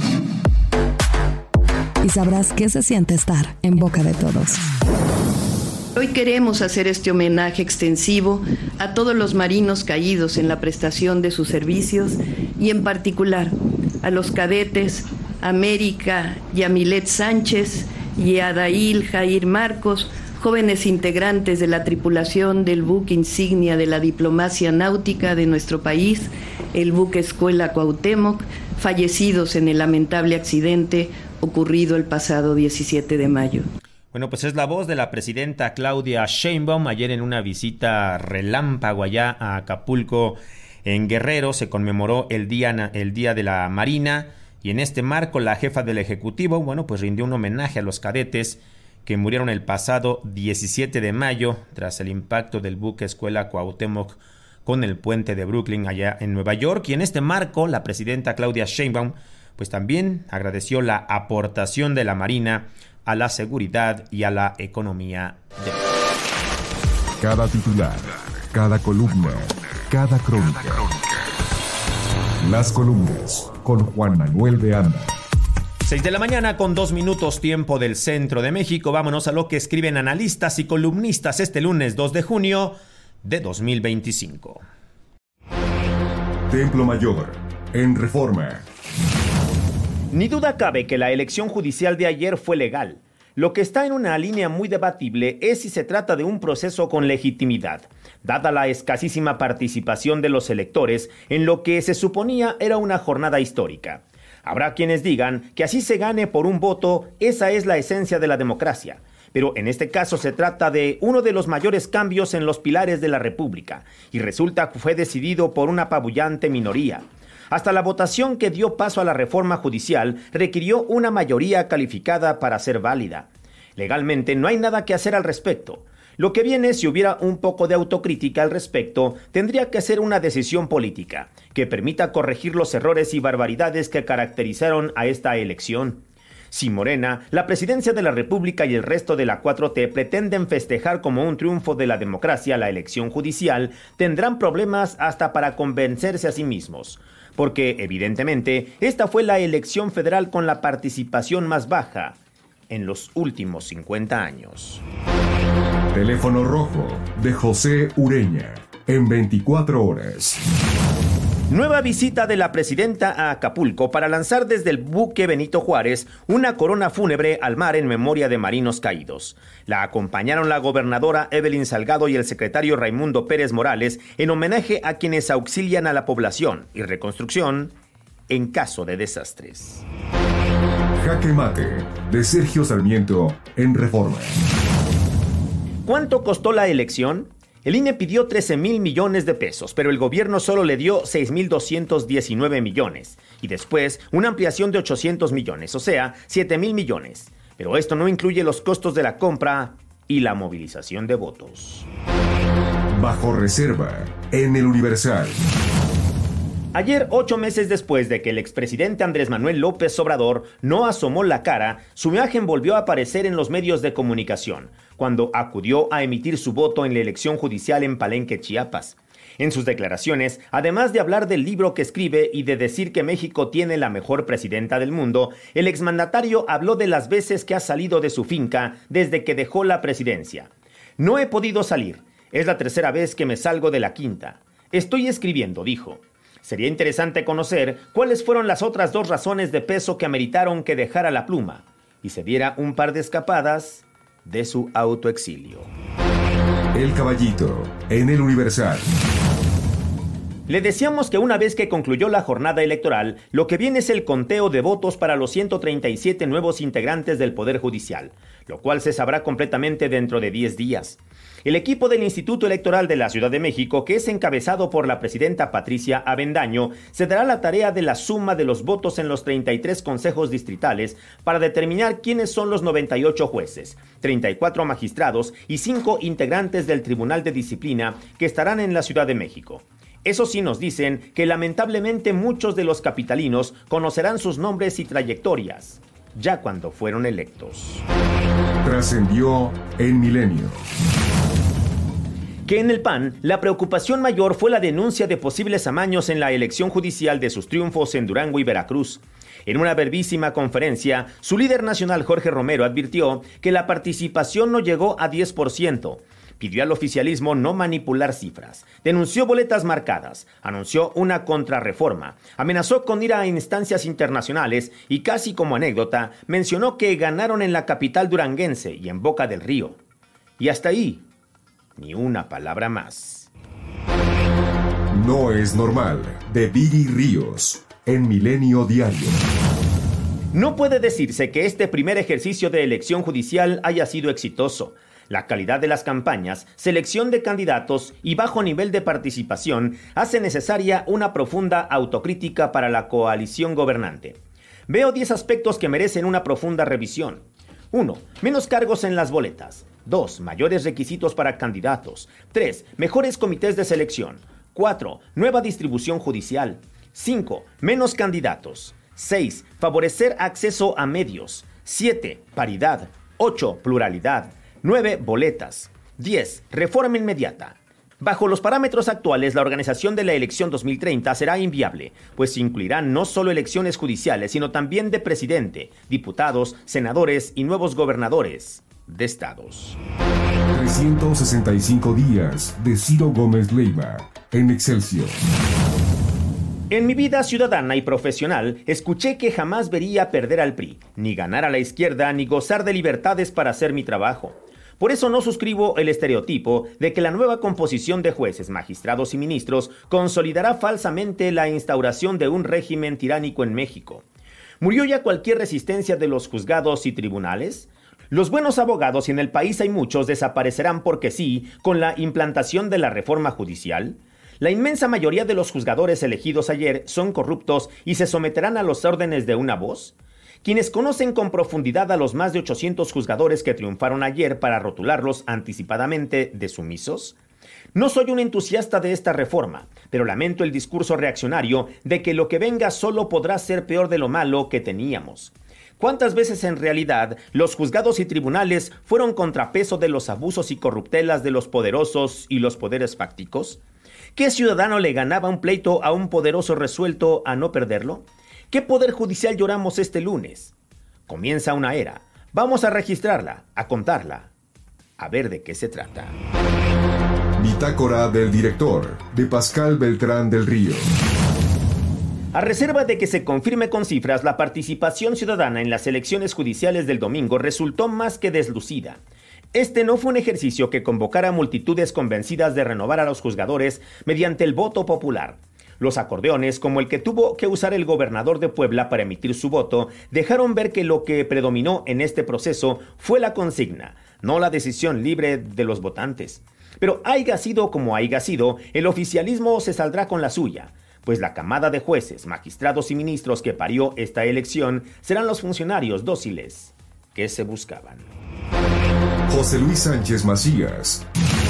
y sabrás qué se siente estar en boca de todos. Hoy queremos hacer este homenaje extensivo a todos los marinos caídos en la prestación de sus servicios y en particular a los cadetes América Yamilet Sánchez y Adail Jair Marcos, jóvenes integrantes de la tripulación del buque insignia de la diplomacia náutica de nuestro país, el buque Escuela Cuauhtémoc, fallecidos en el lamentable accidente ocurrido el pasado diecisiete de mayo. Bueno, pues es la voz de la presidenta Claudia Sheinbaum. Ayer en una visita relámpago allá a Acapulco, en Guerrero, se conmemoró el día, el día de la Marina y en este marco la jefa del Ejecutivo, bueno, pues rindió un homenaje a los cadetes que murieron el pasado diecisiete de mayo tras el impacto del buque Escuela Cuauhtémoc con el puente de Brooklyn allá en Nueva York. Y en este marco la presidenta Claudia Sheinbaum pues también agradeció la aportación de la Marina a la seguridad y a la economía de... Cada titular, cada columna, cada crónica. Las columnas con Juan Manuel de Anda. seis de la mañana con dos minutos, tiempo del centro de México. Vámonos a lo que escriben analistas y columnistas este lunes dos de junio de dos mil veinticinco. Templo Mayor, en Reforma. Ni duda cabe que la elección judicial de ayer fue legal. Lo que está en una línea muy debatible es si se trata de un proceso con legitimidad, dada la escasísima participación de los electores en lo que se suponía era una jornada histórica. Habrá quienes digan que así se gane por un voto, esa es la esencia de la democracia. Pero en este caso se trata de uno de los mayores cambios en los pilares de la República, y resulta que fue decidido por una apabullante minoría. Hasta la votación que dio paso a la reforma judicial requirió una mayoría calificada para ser válida. Legalmente no hay nada que hacer al respecto. Lo que viene, si hubiera un poco de autocrítica al respecto, tendría que ser una decisión política, que permita corregir los errores y barbaridades que caracterizaron a esta elección. Si Morena, la presidencia de la República y el resto de la cuatro T pretenden festejar como un triunfo de la democracia la elección judicial, tendrán problemas hasta para convencerse a sí mismos. Porque, evidentemente, esta fue la elección federal con la participación más baja en los últimos cincuenta años. Teléfono rojo de José Ureña, en veinticuatro horas. Nueva visita de la presidenta a Acapulco para lanzar desde el buque Benito Juárez una corona fúnebre al mar en memoria de marinos caídos. La acompañaron la gobernadora Evelyn Salgado y el secretario Raimundo Pérez Morales en homenaje a quienes auxilian a la población y reconstrucción en caso de desastres. Jaque Mate, de Sergio Sarmiento, en Reforma. ¿Cuánto costó la elección? El I N E pidió trece mil millones de pesos, pero el gobierno solo le dio seis mil doscientos diecinueve millones. Y después una ampliación de ochocientos millones, o sea, siete mil millones. Pero esto no incluye los costos de la compra y la movilización de votos. Bajo reserva, en el Universal. Ayer, ocho meses después de que el expresidente Andrés Manuel López Obrador no asomó la cara, su imagen volvió a aparecer en los medios de comunicación, cuando acudió a emitir su voto en la elección judicial en Palenque, Chiapas. En sus declaraciones, además de hablar del libro que escribe y de decir que México tiene la mejor presidenta del mundo, el exmandatario habló de las veces que ha salido de su finca desde que dejó la presidencia. No he podido salir. Es la tercera vez que me salgo de la quinta. Estoy escribiendo, dijo. Sería interesante conocer cuáles fueron las otras dos razones de peso que ameritaron que dejara la pluma y se diera un par de escapadas de su autoexilio. El Caballito, en el Universal. Le decíamos que una vez que concluyó la jornada electoral, lo que viene es el conteo de votos para los ciento treinta y siete nuevos integrantes del Poder Judicial, lo cual se sabrá completamente dentro de diez días. El equipo del Instituto Electoral de la Ciudad de México, que es encabezado por la presidenta Patricia Avendaño, se dará la tarea de la suma de los votos en los treinta y tres consejos distritales para determinar quiénes son los noventa y ocho jueces, treinta y cuatro magistrados y cinco integrantes del Tribunal de Disciplina que estarán en la Ciudad de México. Eso sí, nos dicen que lamentablemente muchos de los capitalinos conocerán sus nombres y trayectorias ya cuando fueron electos. Trascendió en Milenio. Que en el P A N, la preocupación mayor fue la denuncia de posibles amaños en la elección judicial de sus triunfos en Durango y Veracruz. En una brevísima conferencia, su líder nacional Jorge Romero advirtió que la participación no llegó a diez por ciento. Pidió al oficialismo no manipular cifras, denunció boletas marcadas, anunció una contrarreforma, amenazó con ir a instancias internacionales y casi como anécdota mencionó que ganaron en la capital duranguense y en Boca del Río. Y hasta ahí, ni una palabra más. No es normal, de Viri Ríos, en Milenio Diario. No puede decirse que este primer ejercicio de elección judicial haya sido exitoso. La calidad de las campañas, selección de candidatos y bajo nivel de participación hace necesaria una profunda autocrítica para la coalición gobernante. Veo diez aspectos que merecen una profunda revisión. uno. Menos cargos en las boletas. dos. Mayores requisitos para candidatos. tres. Mejores comités de selección. cuatro. Nueva distribución judicial. cinco. Menos candidatos. seis. Favorecer acceso a medios. siete. Paridad. ocho. Pluralidad. nueve. Boletas. diez. Reforma inmediata. Bajo los parámetros actuales, la organización de la elección dos mil treinta será inviable, pues incluirán no solo elecciones judiciales, sino también de presidente, diputados, senadores y nuevos gobernadores de estados. trescientos sesenta y cinco días de Ciro Gómez Leiva, en Excelsior. En mi vida ciudadana y profesional, escuché que jamás vería perder al P R I, ni ganar a la izquierda, ni gozar de libertades para hacer mi trabajo. Por eso no suscribo el estereotipo de que la nueva composición de jueces, magistrados y ministros consolidará falsamente la instauración de un régimen tiránico en México. ¿Murió ya cualquier resistencia de los juzgados y tribunales? Los buenos abogados, y en el país hay muchos, desaparecerán porque sí, con la implantación de la reforma judicial. La inmensa mayoría de los juzgadores elegidos ayer son corruptos y se someterán a los órdenes de una voz. Quienes conocen con profundidad a los más de ochocientos juzgadores que triunfaron ayer para rotularlos anticipadamente de sumisos. No soy un entusiasta de esta reforma, pero lamento el discurso reaccionario de que lo que venga solo podrá ser peor de lo malo que teníamos. ¿Cuántas veces en realidad los juzgados y tribunales fueron contrapeso de los abusos y corruptelas de los poderosos y los poderes fácticos? ¿Qué ciudadano le ganaba un pleito a un poderoso resuelto a no perderlo? ¿Qué poder judicial lloramos este lunes? Comienza una era. Vamos a registrarla, a contarla, a ver de qué se trata. Bitácora del director, de Pascal Beltrán del Río. A reserva de que se confirme con cifras, la participación ciudadana en las elecciones judiciales del domingo resultó más que deslucida. Este no fue un ejercicio que convocara a multitudes convencidas de renovar a los juzgadores mediante el voto popular. Los acordeones, como el que tuvo que usar el gobernador de Puebla para emitir su voto, dejaron ver que lo que predominó en este proceso fue la consigna, no la decisión libre de los votantes. Pero haya sido como haya sido, el oficialismo se saldrá con la suya, pues la camada de jueces, magistrados y ministros que parió esta elección serán los funcionarios dóciles que se buscaban. José Luis Sánchez Macías.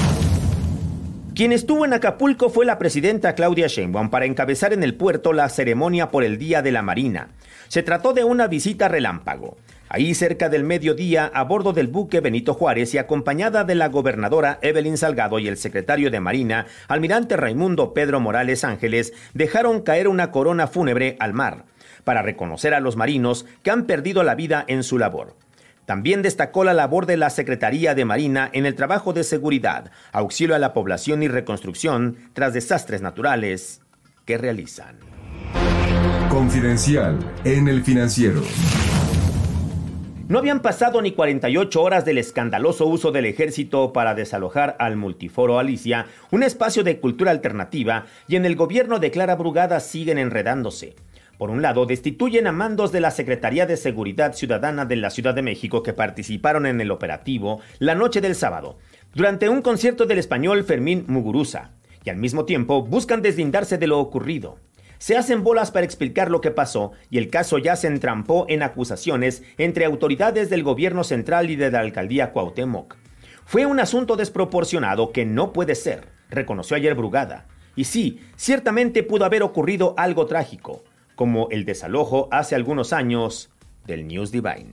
Quien estuvo en Acapulco fue la presidenta Claudia Sheinbaum para encabezar en el puerto la ceremonia por el Día de la Marina. Se trató de una visita relámpago. Ahí cerca del mediodía, a bordo del buque Benito Juárez y acompañada de la gobernadora Evelyn Salgado y el secretario de Marina, almirante Raimundo Pedro Morales Ángeles, dejaron caer una corona fúnebre al mar, para reconocer a los marinos que han perdido la vida en su labor. También destacó la labor de la Secretaría de Marina en el trabajo de seguridad, auxilio a la población y reconstrucción tras desastres naturales que realizan. Confidencial en El Financiero. No habían pasado ni cuarenta y ocho horas del escandaloso uso del ejército para desalojar al Multiforo Alicia, un espacio de cultura alternativa, y en el gobierno de Clara Brugada siguen enredándose. Por un lado, destituyen a mandos de la Secretaría de Seguridad Ciudadana de la Ciudad de México que participaron en el operativo la noche del sábado, durante un concierto del español Fermín Muguruza, y al mismo tiempo buscan deslindarse de lo ocurrido. Se hacen bolas para explicar lo que pasó y el caso ya se entrampó en acusaciones entre autoridades del gobierno central y de la alcaldía Cuauhtémoc. Fue un asunto desproporcionado que no puede ser, reconoció ayer Brugada. Y sí, ciertamente pudo haber ocurrido algo trágico, como el desalojo hace algunos años del News Divine.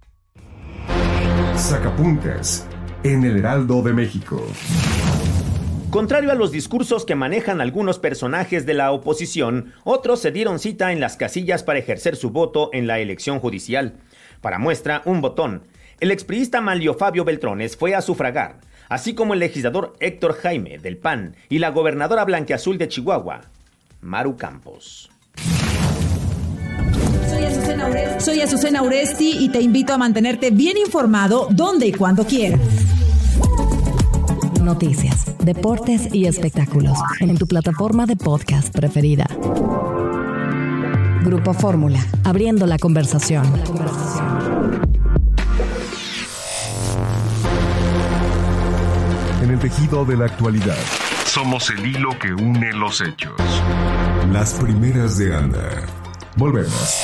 Sacapuntas en el Heraldo de México. Contrario a los discursos que manejan algunos personajes de la oposición, otros se dieron cita en las casillas para ejercer su voto en la elección judicial. Para muestra, un botón. El expriista Manlio Fabio Beltrones fue a sufragar, así como el legislador Héctor Jaime, del P A N, y la gobernadora blanquiazul de Chihuahua, Maru Campos. Soy Azucena Uresti. Soy Azucena Uresti y te invito a mantenerte bien informado donde y cuando quieras. Noticias, deportes y espectáculos en tu plataforma de podcast preferida. Grupo Fórmula, abriendo la conversación. En el tejido de la actualidad, somos el hilo que une los hechos. Las primeras de Anda. Volvemos.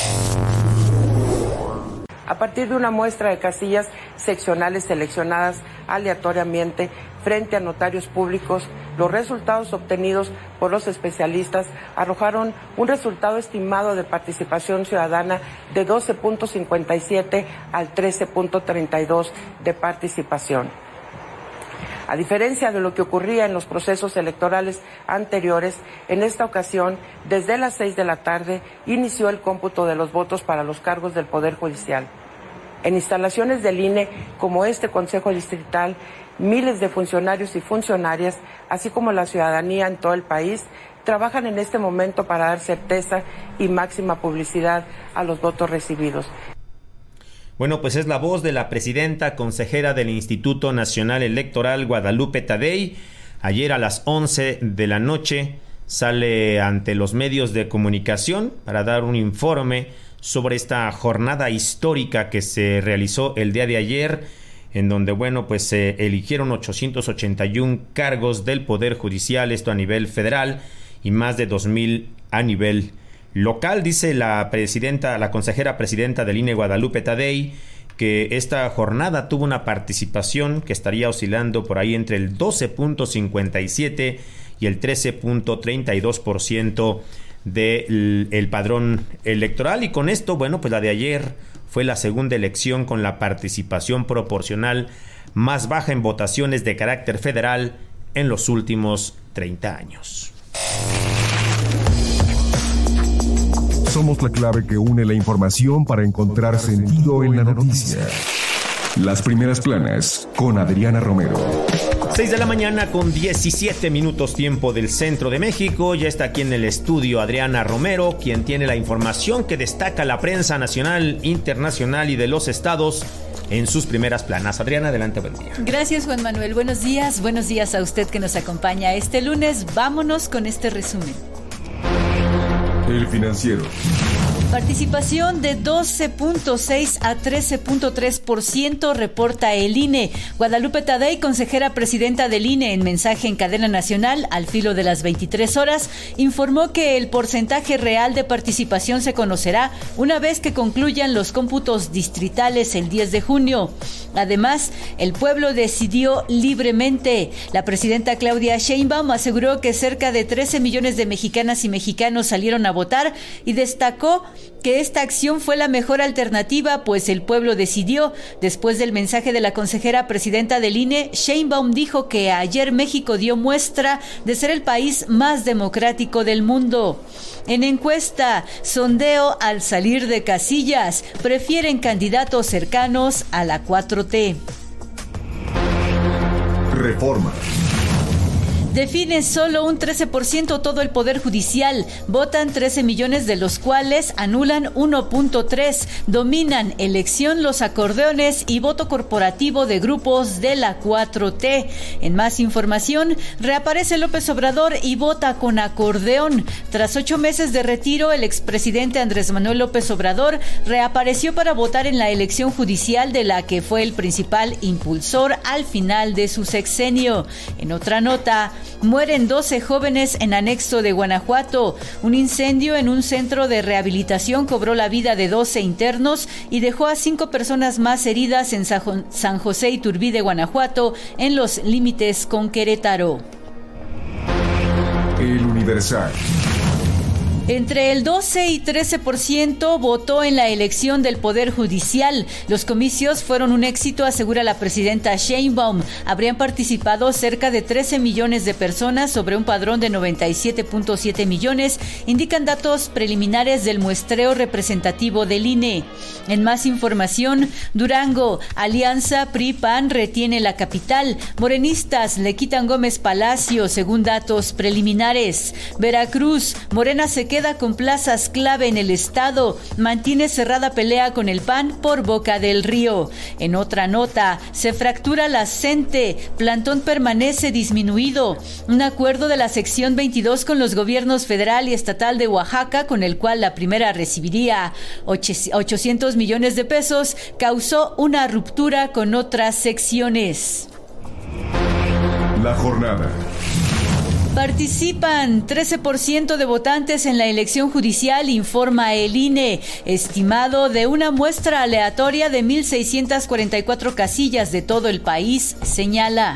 A partir de una muestra de casillas seccionales seleccionadas aleatoriamente frente a notarios públicos, los resultados obtenidos por los especialistas arrojaron un resultado estimado de participación ciudadana de doce punto cincuenta y siete al trece punto treinta y dos de participación. A diferencia de lo que ocurría en los procesos electorales anteriores, en esta ocasión, desde las seis de la tarde, inició el cómputo de los votos para los cargos del Poder Judicial. En instalaciones del I N E, como este Consejo Distrital, miles de funcionarios y funcionarias, así como la ciudadanía en todo el país, trabajan en este momento para dar certeza y máxima publicidad a los votos recibidos. Bueno, pues es la voz de la presidenta consejera del Instituto Nacional Electoral, Guadalupe Tadei. Ayer a las once de la noche sale ante los medios de comunicación para dar un informe sobre esta jornada histórica que se realizó el día de ayer, en donde, bueno, pues se eligieron ochocientos ochenta y uno cargos del Poder Judicial, esto a nivel federal, y más de dos mil a nivel local. Dice la presidenta, la consejera presidenta del I N E, Guadalupe Tadei, que esta jornada tuvo una participación que estaría oscilando por ahí entre el doce punto cincuenta y siete y el trece punto treinta y dos por ciento del el padrón electoral. Y con esto, bueno, pues la de ayer fue la segunda elección con la participación proporcional más baja en votaciones de carácter federal en los últimos treinta años. Somos la clave que une la información para encontrar sentido en la noticia. Las primeras planas con Adriana Romero. seis de la mañana con diecisiete minutos tiempo del centro de México. Ya está aquí en el estudio Adriana Romero, quien tiene la información que destaca la prensa nacional, internacional y de los estados en sus primeras planas. Adriana, adelante, buen día. Gracias, Juan Manuel. Buenos días, buenos días a usted que nos acompaña este lunes. Vámonos con este resumen. El Financiero. Participación de doce punto seis a trece punto tres por ciento, reporta el I N E. Guadalupe Tadei, consejera presidenta del I N E, en mensaje en cadena nacional al filo de las veintitrés horas, informó que el porcentaje real de participación se conocerá una vez que concluyan los cómputos distritales el diez de junio. Además, el pueblo decidió libremente. La presidenta Claudia Sheinbaum aseguró que cerca de trece millones de mexicanas y mexicanos salieron a votar y destacó que esta acción fue la mejor alternativa, pues el pueblo decidió. Después del mensaje de la consejera presidenta del I N E, Sheinbaum dijo que ayer México dio muestra de ser el país más democrático del mundo. En encuesta, sondeo al salir de casillas, prefieren candidatos cercanos a la cuatro T. Reforma. Define solo un trece por ciento todo el Poder Judicial. Votan trece millones, de los cuales anulan uno punto tres. Dominan elección, los acordeones y voto corporativo de grupos de la cuatro T. En más información, reaparece López Obrador y vota con acordeón. Tras ocho meses de retiro, el expresidente Andrés Manuel López Obrador reapareció para votar en la elección judicial de la que fue el principal impulsor al final de su sexenio. En otra nota, mueren doce jóvenes en anexo de Guanajuato. Un incendio en un centro de rehabilitación cobró la vida de doce internos y dejó a cinco personas más heridas en San José Iturbide, Guanajuato, en los límites con Querétaro. El Universal. Entre el doce y trece por ciento votó en la elección del Poder Judicial. Los comicios fueron un éxito, asegura la presidenta Sheinbaum. Habrían participado cerca de trece millones de personas sobre un padrón de noventa y siete punto siete millones, indican datos preliminares del muestreo representativo del I N E. En más información, Durango, Alianza P R I-P A N retiene la capital. Morenistas le quitan Gómez Palacio, según datos preliminares. Veracruz, Morena se queda con plazas clave en el estado, mantiene cerrada pelea con el P A N por Boca del Río. En otra nota, se fractura la CENTE, plantón permanece disminuido. Un acuerdo de la sección veintidós con los gobiernos federal y estatal de Oaxaca, con el cual la primera recibiría ochocientos millones de pesos, causó una ruptura con otras secciones. La jornada. Participan trece por ciento de votantes en la elección judicial, informa el I N E, estimado de una muestra aleatoria de mil seiscientas cuarenta y cuatro casillas de todo el país, señala.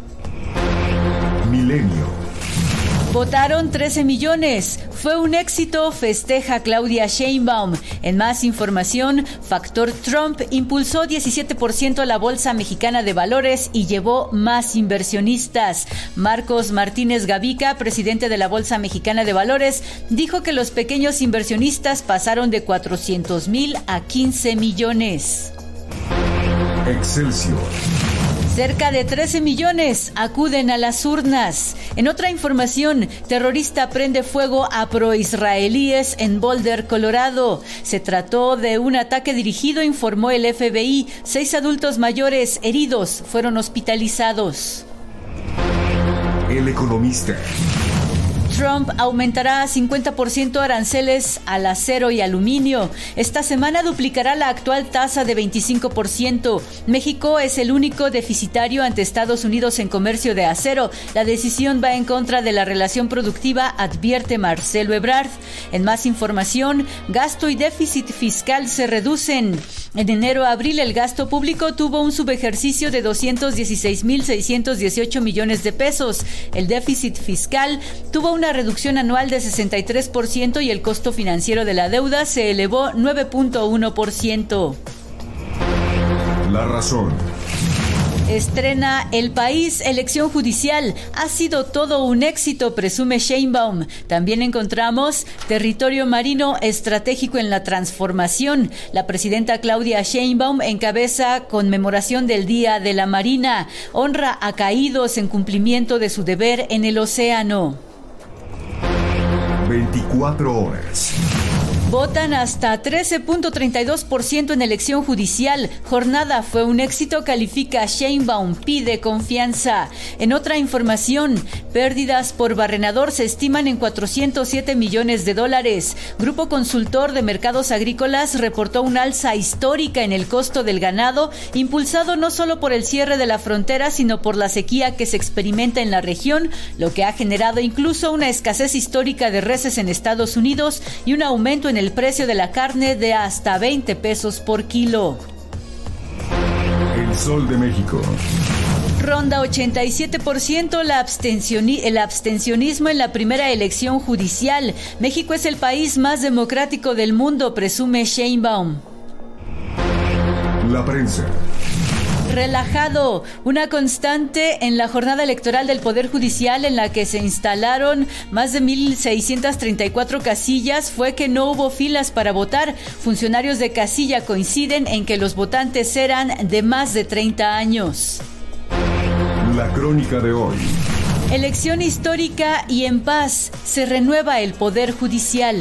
Milenio. Votaron trece millones. Fue un éxito, festeja Claudia Sheinbaum. En más información, Factor Trump impulsó diecisiete por ciento la Bolsa Mexicana de Valores y llevó más inversionistas. Marcos Martínez Gavica, presidente de la Bolsa Mexicana de Valores, dijo que los pequeños inversionistas pasaron de cuatrocientos mil a quince millones. Excelsior. Cerca de trece millones acuden a las urnas. En otra información, terrorista prende fuego a proisraelíes en Boulder, Colorado. Se trató de un ataque dirigido, informó el F B I. Seis adultos mayores heridos fueron hospitalizados. El Economista. Trump aumentará cincuenta por ciento aranceles al acero y aluminio. Esta semana duplicará la actual tasa de veinticinco por ciento. México es el único deficitario ante Estados Unidos en comercio de acero. La decisión va en contra de la relación productiva, advierte Marcelo Ebrard. En más información, gasto y déficit fiscal se reducen. En enero a abril, el gasto público tuvo un subejercicio de doscientos dieciséis mil seiscientos dieciocho millones de pesos. El déficit fiscal tuvo una reducción anual de sesenta y tres por ciento y el costo financiero de la deuda se elevó nueve punto uno por ciento. La razón. Estrena El País, elección judicial. Ha sido todo un éxito, presume Sheinbaum. También encontramos territorio marino estratégico en la transformación. La presidenta Claudia Sheinbaum encabeza conmemoración del Día de la Marina. Honra a caídos en cumplimiento de su deber en el océano. veinticuatro horas. Votan hasta trece punto treinta y dos por ciento en elección judicial. Jornada fue un éxito, califica Sheinbaum, pide confianza. En otra información, pérdidas por barrenador se estiman en cuatrocientos siete millones de dólares. Grupo Consultor de Mercados Agrícolas reportó un alza histórica en el costo del ganado, impulsado no solo por el cierre de la frontera, sino por la sequía que se experimenta en la región, lo que ha generado incluso una escasez histórica de reses en Estados Unidos y un aumento en el el precio de la carne de hasta veinte pesos por kilo. El Sol de México. Ronda ochenta y siete por ciento la abstencioni- el abstencionismo en la primera elección judicial. México es el país más democrático del mundo, presume Sheinbaum. La prensa. Relajado, una constante en la jornada electoral del Poder Judicial en la que se instalaron más de mil seiscientas treinta y cuatro casillas fue que no hubo filas para votar. Funcionarios de casilla coinciden en que los votantes eran de más de treinta años. La crónica de hoy. Elección histórica y en paz, se renueva el Poder Judicial.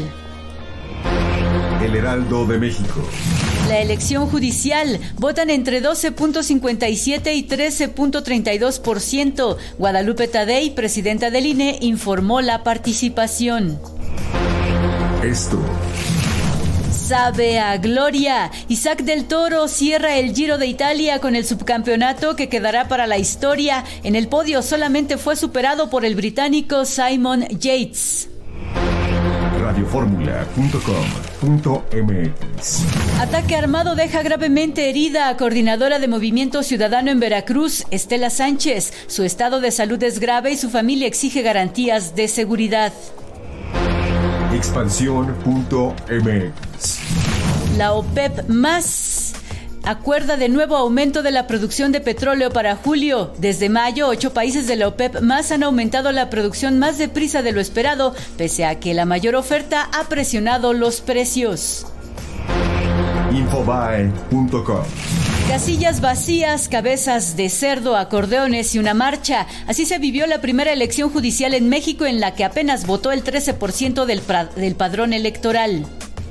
El Heraldo de México. La elección judicial, votan entre doce punto cincuenta y siete y trece punto treinta y dos por ciento. Guadalupe Tadei, presidenta del I N E, informó la participación. Esto. Sabe a gloria. Isaac del Toro cierra el Giro de Italia con el subcampeonato que quedará para la historia. En el podio solamente fue superado por el británico Simon Yates. radioformula punto com punto m x. Ataque armado deja gravemente herida a coordinadora de Movimiento Ciudadano en Veracruz, Estela Sánchez. Su estado de salud es grave y su familia exige garantías de seguridad. Expansión punto m x. La OPEP más acuerda de nuevo aumento de la producción de petróleo para julio. Desde mayo, ocho países de la OPEP más han aumentado la producción más deprisa de lo esperado, pese a que la mayor oferta ha presionado los precios. Infobae punto com. Casillas vacías, cabezas de cerdo, acordeones y una marcha. Así se vivió la primera elección judicial en México, en la que apenas votó el trece por ciento del, pra- del padrón electoral.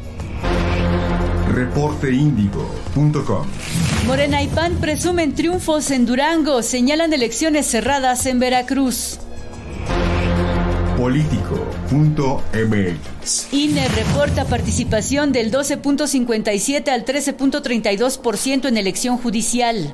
reporte índigo punto com. Morena y P A N presumen triunfos en Durango, señalan elecciones cerradas en Veracruz. político punto m x. I N E reporta participación del doce punto cincuenta y siete al trece punto treinta y dos por ciento en elección judicial.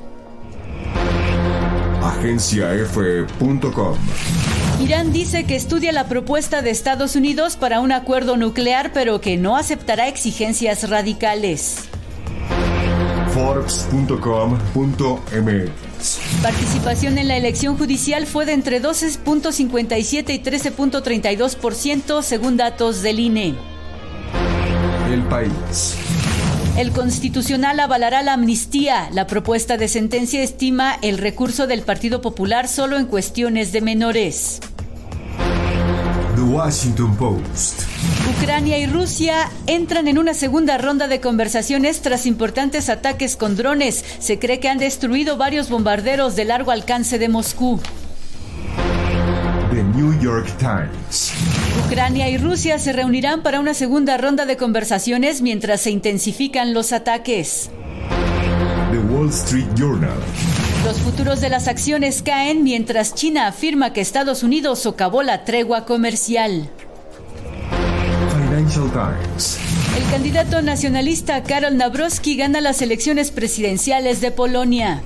agencia efe punto com. Irán dice que estudia la propuesta de Estados Unidos para un acuerdo nuclear, pero que no aceptará exigencias radicales. forbes punto com punto m x. Participación en la elección judicial fue de entre doce punto cincuenta y siete y trece punto treinta y dos por ciento, según datos del I N E. El País. El Constitucional avalará la amnistía. La propuesta de sentencia estima el recurso del Partido Popular solo en cuestiones de menores. The Washington Post. Ucrania y Rusia entran en una segunda ronda de conversaciones tras importantes ataques con drones. Se cree que han destruido varios bombarderos de largo alcance de Moscú. The New York Times. Ucrania y Rusia se reunirán para una segunda ronda de conversaciones mientras se intensifican los ataques. The Wall Street Journal. Los futuros de las acciones caen mientras China afirma que Estados Unidos socavó la tregua comercial. Financial Times. El candidato nacionalista Karol Nawrocki gana las elecciones presidenciales de Polonia.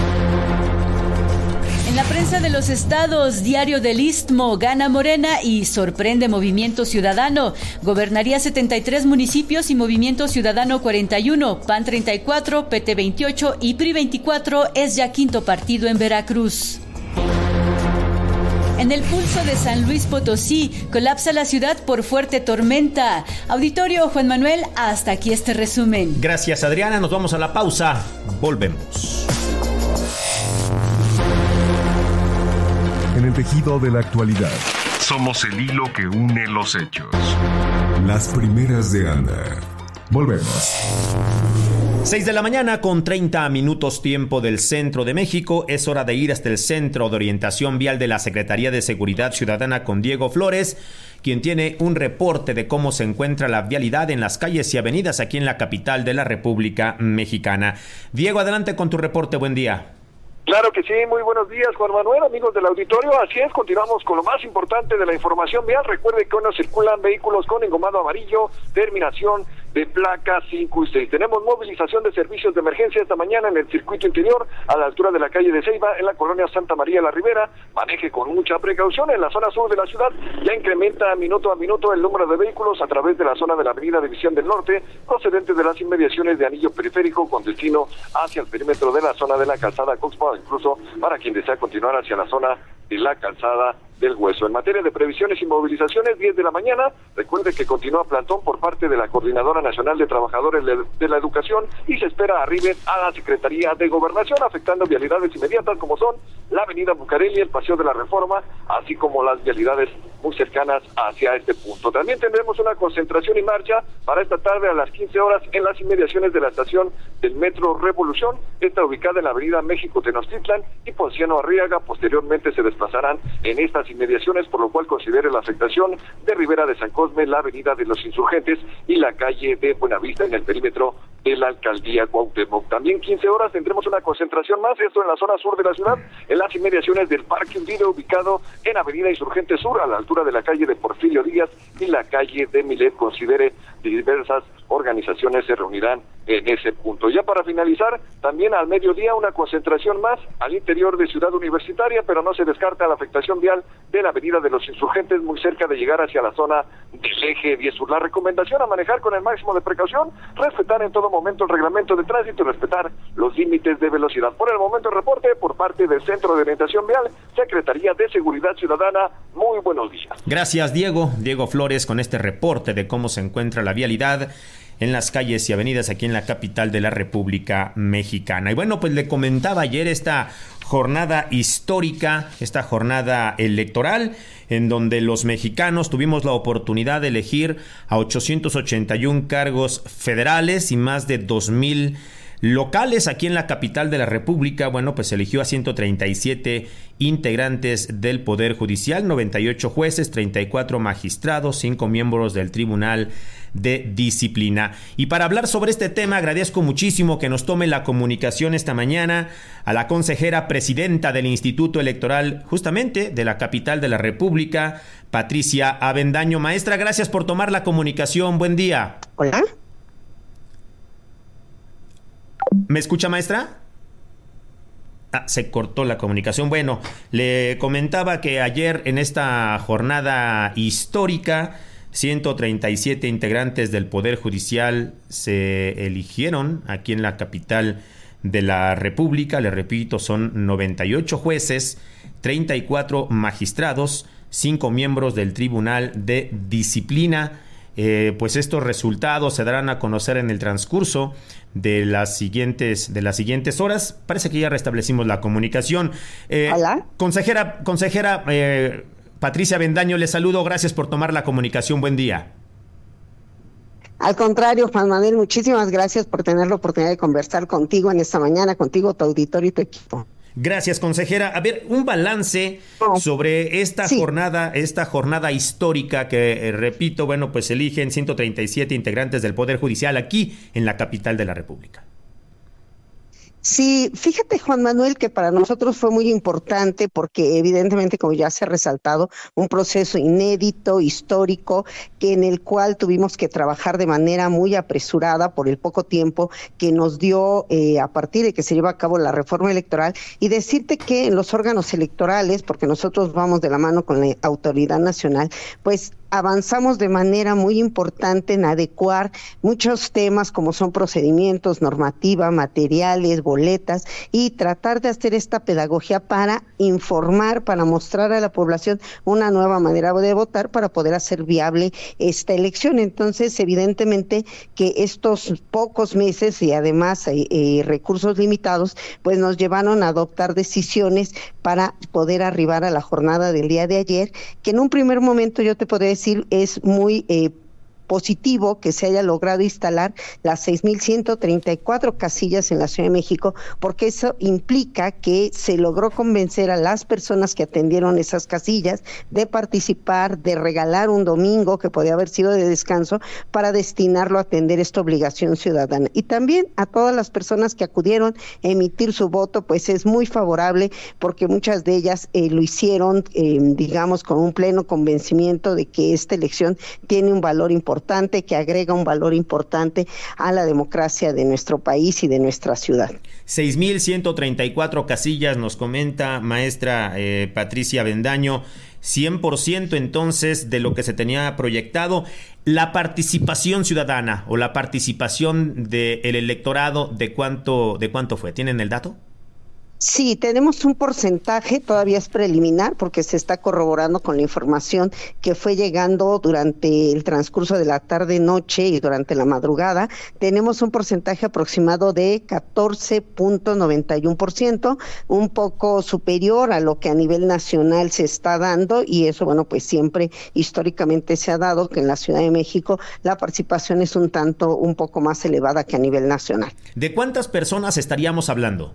En la prensa de los estados, Diario del Istmo, gana Morena y sorprende Movimiento Ciudadano. Gobernaría setenta y tres municipios y Movimiento Ciudadano cuarenta y uno, P A N treinta y cuatro, P T veintiocho y P R I veinticuatro, es ya quinto partido en Veracruz. En el pulso de San Luis Potosí, colapsa la ciudad por fuerte tormenta. Auditorio Juan Manuel, hasta aquí este resumen. Gracias, Adriana. Nos vamos a la pausa. Volvemos. tejido de la actualidad. Somos el hilo que une los hechos. Las primeras de Ana. Volvemos. seis de la mañana con treinta minutos tiempo del centro de México. Es hora de ir hasta el Centro de Orientación Vial de la Secretaría de Seguridad Ciudadana con Diego Flores, quien tiene un reporte de cómo se encuentra la vialidad en las calles y avenidas aquí en la capital de la República Mexicana. Diego, adelante con tu reporte. Buen día. Claro que sí, muy buenos días, Juan Manuel, amigos del auditorio. Así es, continuamos con lo más importante de la información vial. Recuerde que hoy nos circulan vehículos con engomado amarillo, terminación de placa cinco y seis. Tenemos movilización de servicios de emergencia esta mañana en el circuito interior, a la altura de la calle de Ceiba, en la colonia Santa María la Ribera. Maneje con mucha precaución. En la zona sur de la ciudad ya incrementa minuto a minuto el número de vehículos a través de la zona de la avenida División del Norte, procedentes de las inmediaciones de Anillo Periférico, con destino hacia el perímetro de la zona de la calzada Coxpa, incluso para quien desea continuar hacia la zona de la calzada del Hueso. En materia de previsiones y movilizaciones, diez de la mañana, recuerde que continúa plantón por parte de la Coordinadora Nacional de Trabajadores de la Educación y se espera arriben a la Secretaría de Gobernación, afectando vialidades inmediatas como son la avenida Bucareli, el Paseo de la Reforma, así como las vialidades muy cercanas hacia este punto. También tendremos una concentración y marcha para esta tarde a las quince horas en las inmediaciones de la estación del Metro Revolución, esta ubicada en la avenida México Tenochtitlan y Ponciano Arriaga. Posteriormente se desplazarán en estas inmediaciones, por lo cual considere la afectación de Ribera de San Cosme, la avenida de los Insurgentes y la calle de Buenavista en el perímetro de la alcaldía Cuauhtémoc. También quince horas tendremos una concentración más, esto en la zona sur de la ciudad, en las inmediaciones del Parque Hundido, ubicado en avenida Insurgente Sur, a la altura de la calle de Porfirio Díaz y la calle de Milet. Considere diversas organizaciones se reunirán en ese punto. Ya para finalizar, también al mediodía una concentración más al interior de Ciudad Universitaria, pero no se descarta la afectación vial de la avenida de los Insurgentes, muy cerca de llegar hacia la zona del eje diez sur. La recomendación a manejar con el máximo de precaución, respetar en todo momento el reglamento de tránsito y respetar los límites de velocidad. Por el momento el reporte por parte del Centro de Orientación Vial, Secretaría de Seguridad Ciudadana. Muy buenos días. Gracias, Diego. Diego Flores con este reporte de cómo se encuentra la vialidad en las calles y avenidas aquí en la capital de la República Mexicana. Y bueno, pues le comentaba ayer esta jornada histórica, esta jornada electoral, en donde los mexicanos tuvimos la oportunidad de elegir a ochocientos ochenta y uno cargos federales y más de dos mil locales aquí en la capital de la República. Bueno, pues eligió a ciento treinta y siete integrantes del Poder Judicial, noventa y ocho jueces, treinta y cuatro magistrados, cinco miembros del Tribunal de Disciplina. Y para hablar sobre este tema, agradezco muchísimo que nos tome la comunicación esta mañana a la consejera presidenta del Instituto Electoral, justamente de la capital de la República, Patricia Avendaño. Maestra, gracias por tomar la comunicación. Buen día. Hola. ¿Me escucha, maestra? Ah, se cortó la comunicación. Bueno, le comentaba que ayer en esta jornada histórica, ciento treinta y siete integrantes del Poder Judicial se eligieron aquí en la capital de la República. Le repito, son noventa y ocho jueces, treinta y cuatro magistrados, cinco miembros del Tribunal de Disciplina. Eh, pues estos resultados se darán a conocer en el transcurso de las siguientes de las siguientes horas. Parece que ya restablecimos la comunicación. Eh, Hola. Consejera, consejera eh, Patricia Avendaño, le saludo. Gracias por tomar la comunicación. Buen día. Al contrario, Juan Manuel, muchísimas gracias por tener la oportunidad de conversar contigo en esta mañana, contigo, tu auditorio y tu equipo. Gracias, consejera. A ver, un balance sobre esta sí. jornada, esta jornada histórica que, eh, repito, bueno, pues eligen ciento treinta y siete integrantes del Poder Judicial aquí en la capital de la República. Sí, fíjate, Juan Manuel, que para nosotros fue muy importante porque evidentemente, como ya se ha resaltado, un proceso inédito, histórico, que en el cual tuvimos que trabajar de manera muy apresurada por el poco tiempo que nos dio eh, a partir de que se lleva a cabo la reforma electoral, y decirte que en los órganos electorales, porque nosotros vamos de la mano con la autoridad nacional, pues avanzamos de manera muy importante en adecuar muchos temas como son procedimientos, normativa, materiales, boletas y tratar de hacer esta pedagogía para informar, para mostrar a la población una nueva manera de votar para poder hacer viable esta elección. Entonces, evidentemente que estos pocos meses y además eh, eh, recursos limitados, pues nos llevaron a adoptar decisiones para poder arribar a la jornada del día de ayer, que en un primer momento yo te podría decir es muy eh, positivo que se haya logrado instalar las seis mil ciento treinta y cuatro casillas en la Ciudad de México, porque eso implica que se logró convencer a las personas que atendieron esas casillas de participar, de regalar un domingo que podía haber sido de descanso para destinarlo a atender esta obligación ciudadana. Y también a todas las personas que acudieron a emitir su voto, pues es muy favorable porque muchas de ellas eh, lo hicieron, eh, digamos, con un pleno convencimiento de que esta elección tiene un valor importante, que agrega un valor importante a la democracia de nuestro país y de nuestra ciudad. seis mil ciento treinta y cuatro casillas, nos comenta maestra eh, Patricia Avendaño, cien por ciento entonces de lo que se tenía proyectado. La participación ciudadana o la participación del electorado, ¿de cuánto, de cuánto fue? ¿Tienen el dato? Sí, tenemos un porcentaje, todavía es preliminar porque se está corroborando con la información que fue llegando durante el transcurso de la tarde-noche y durante la madrugada. Tenemos un porcentaje aproximado de catorce punto noventa y uno por ciento, un poco superior a lo que a nivel nacional se está dando, y eso, bueno, pues siempre históricamente se ha dado que en la Ciudad de México la participación es un tanto, un poco más elevada que a nivel nacional. ¿De cuántas personas estaríamos hablando?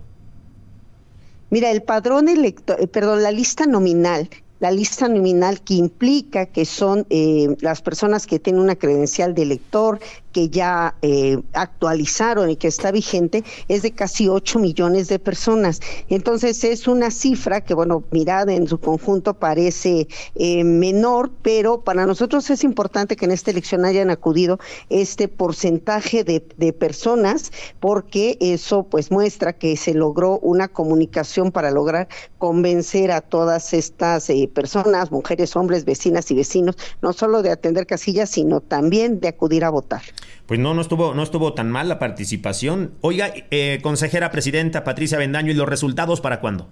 Mira, el padrón electoral, eh, perdón, la lista nominal, la lista nominal que implica que son eh, las personas que tienen una credencial de elector, que ya eh, actualizaron y que está vigente, es de casi ocho millones de personas. Entonces es una cifra que, bueno, mirada en su conjunto parece eh, menor, pero para nosotros es importante que en esta elección hayan acudido este porcentaje de, de personas, porque eso pues muestra que se logró una comunicación para lograr convencer a todas estas eh, personas, mujeres, hombres, vecinas y vecinos, no solo de atender casillas, sino también de acudir a votar. Pues no, no estuvo, no estuvo tan mal la participación. Oiga, eh, consejera presidenta Patricia Avendaño, ¿y los resultados para cuándo?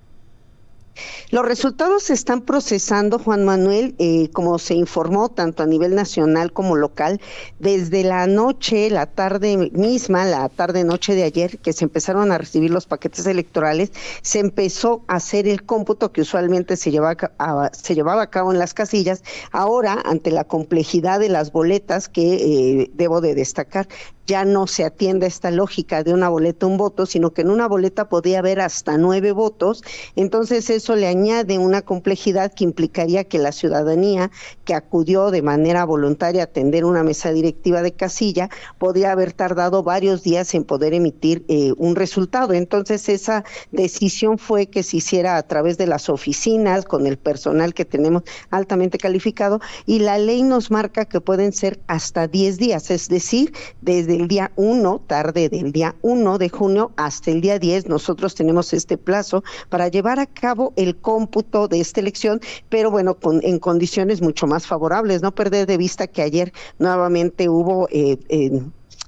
Los resultados se están procesando, Juan Manuel, eh, como se informó tanto a nivel nacional como local, desde la noche, la tarde misma, la tarde-noche de ayer, que se empezaron a recibir los paquetes electorales, se empezó a hacer el cómputo que usualmente se llevaba a, se llevaba a cabo en las casillas. Ahora, ante la complejidad de las boletas, que eh, debo de destacar, ya no se atiende a esta lógica de una boleta, un voto, sino que en una boleta podía haber hasta nueve votos. Entonces eso le añade una complejidad que implicaría que la ciudadanía que acudió de manera voluntaria a atender una mesa directiva de casilla podría haber tardado varios días en poder emitir eh, un resultado. Entonces esa decisión fue que se hiciera a través de las oficinas, con el personal que tenemos altamente calificado, y la ley nos marca que pueden ser hasta diez días, es decir, desde el día uno, tarde del día uno de junio hasta el día diez, nosotros tenemos este plazo para llevar a cabo el cómputo de esta elección, pero bueno, con, en condiciones mucho más favorables. No perder de vista que ayer nuevamente hubo eh, eh,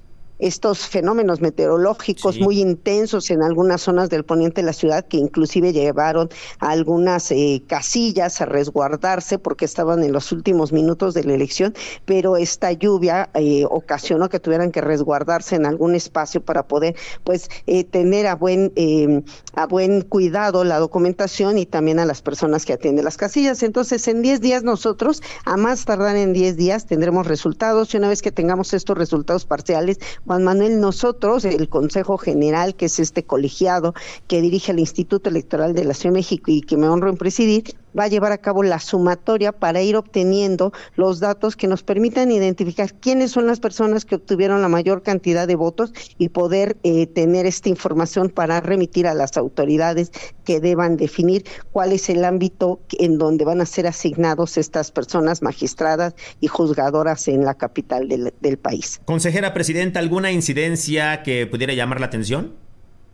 estos fenómenos meteorológicos sí. muy intensos en algunas zonas del poniente de la ciudad, que inclusive llevaron a algunas eh, casillas a resguardarse porque estaban en los últimos minutos de la elección, pero esta lluvia eh, ocasionó que tuvieran que resguardarse en algún espacio para poder pues eh, tener a buen eh, a buen cuidado la documentación y también a las personas que atienden las casillas. Entonces en diez días nosotros, a más tardar en diez días, tendremos resultados, y una vez que tengamos estos resultados parciales, Juan Manuel, nosotros, el Consejo General, que es este colegiado que dirige el Instituto Electoral de la Ciudad de México y que me honro en presidir, va a llevar a cabo la sumatoria para ir obteniendo los datos que nos permitan identificar quiénes son las personas que obtuvieron la mayor cantidad de votos y poder eh, tener esta información para remitir a las autoridades que deban definir cuál es el ámbito en donde van a ser asignados estas personas magistradas y juzgadoras en la capital del, del país. Consejera presidenta, ¿alguna incidencia que pudiera llamar la atención?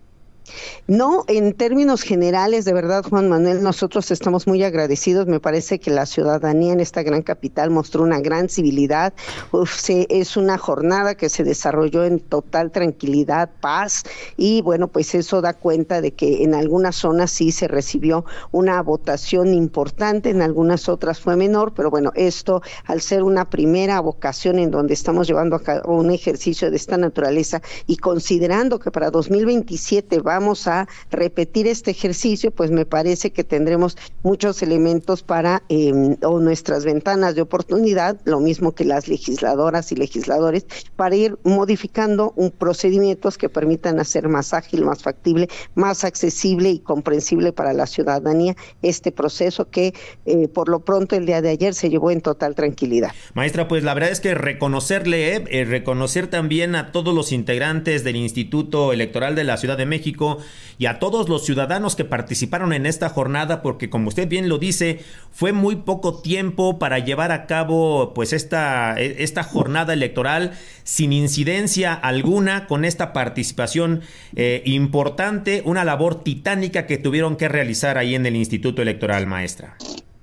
No, en términos generales, de verdad, Juan Manuel, nosotros estamos muy agradecidos. Me parece que la ciudadanía en esta gran capital mostró una gran civilidad. Uf, se, es una jornada que se desarrolló en total tranquilidad, paz, y bueno, pues eso da cuenta de que en algunas zonas sí se recibió una votación importante, en algunas otras fue menor, pero bueno, esto al ser una primera vocación en donde estamos llevando a cabo un ejercicio de esta naturaleza y considerando que para dos mil veintisiete vamos a repetir este ejercicio, pues me parece que tendremos muchos elementos para, eh, o nuestras ventanas de oportunidad, lo mismo que las legisladoras y legisladores, para ir modificando un procedimientos que permitan hacer más ágil, más factible, más accesible y comprensible para la ciudadanía este proceso que eh, por lo pronto el día de ayer se llevó en total tranquilidad. Maestra, pues la verdad es que reconocerle, eh, eh, reconocer también a todos los integrantes del Instituto Electoral de la Ciudad de México y a todos los ciudadanos que participaron en esta jornada, porque como usted bien lo dice, fue muy poco tiempo para llevar a cabo pues esta, esta jornada electoral sin incidencia alguna, con esta participación eh, importante, una labor titánica que tuvieron que realizar ahí en el Instituto Electoral, maestra.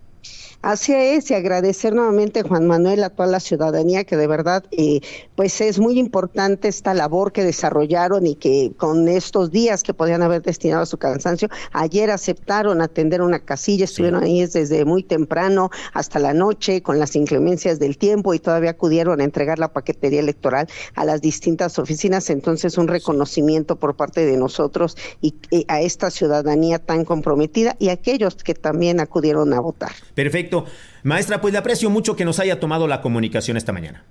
Así es, y agradecer nuevamente, Juan Manuel, a toda la ciudadanía que de verdad, eh, pues es muy importante esta labor que desarrollaron y que con estos días que podían haber destinado a su cansancio, ayer aceptaron atender una casilla, estuvieron ahí desde muy temprano hasta la noche con las inclemencias del tiempo y todavía acudieron a entregar la paquetería electoral a las distintas oficinas. Entonces, un reconocimiento por parte de nosotros y, y a esta ciudadanía tan comprometida y a aquellos que también acudieron a votar. Perfecto. Maestra, pues le aprecio mucho que nos haya tomado la comunicación esta mañana.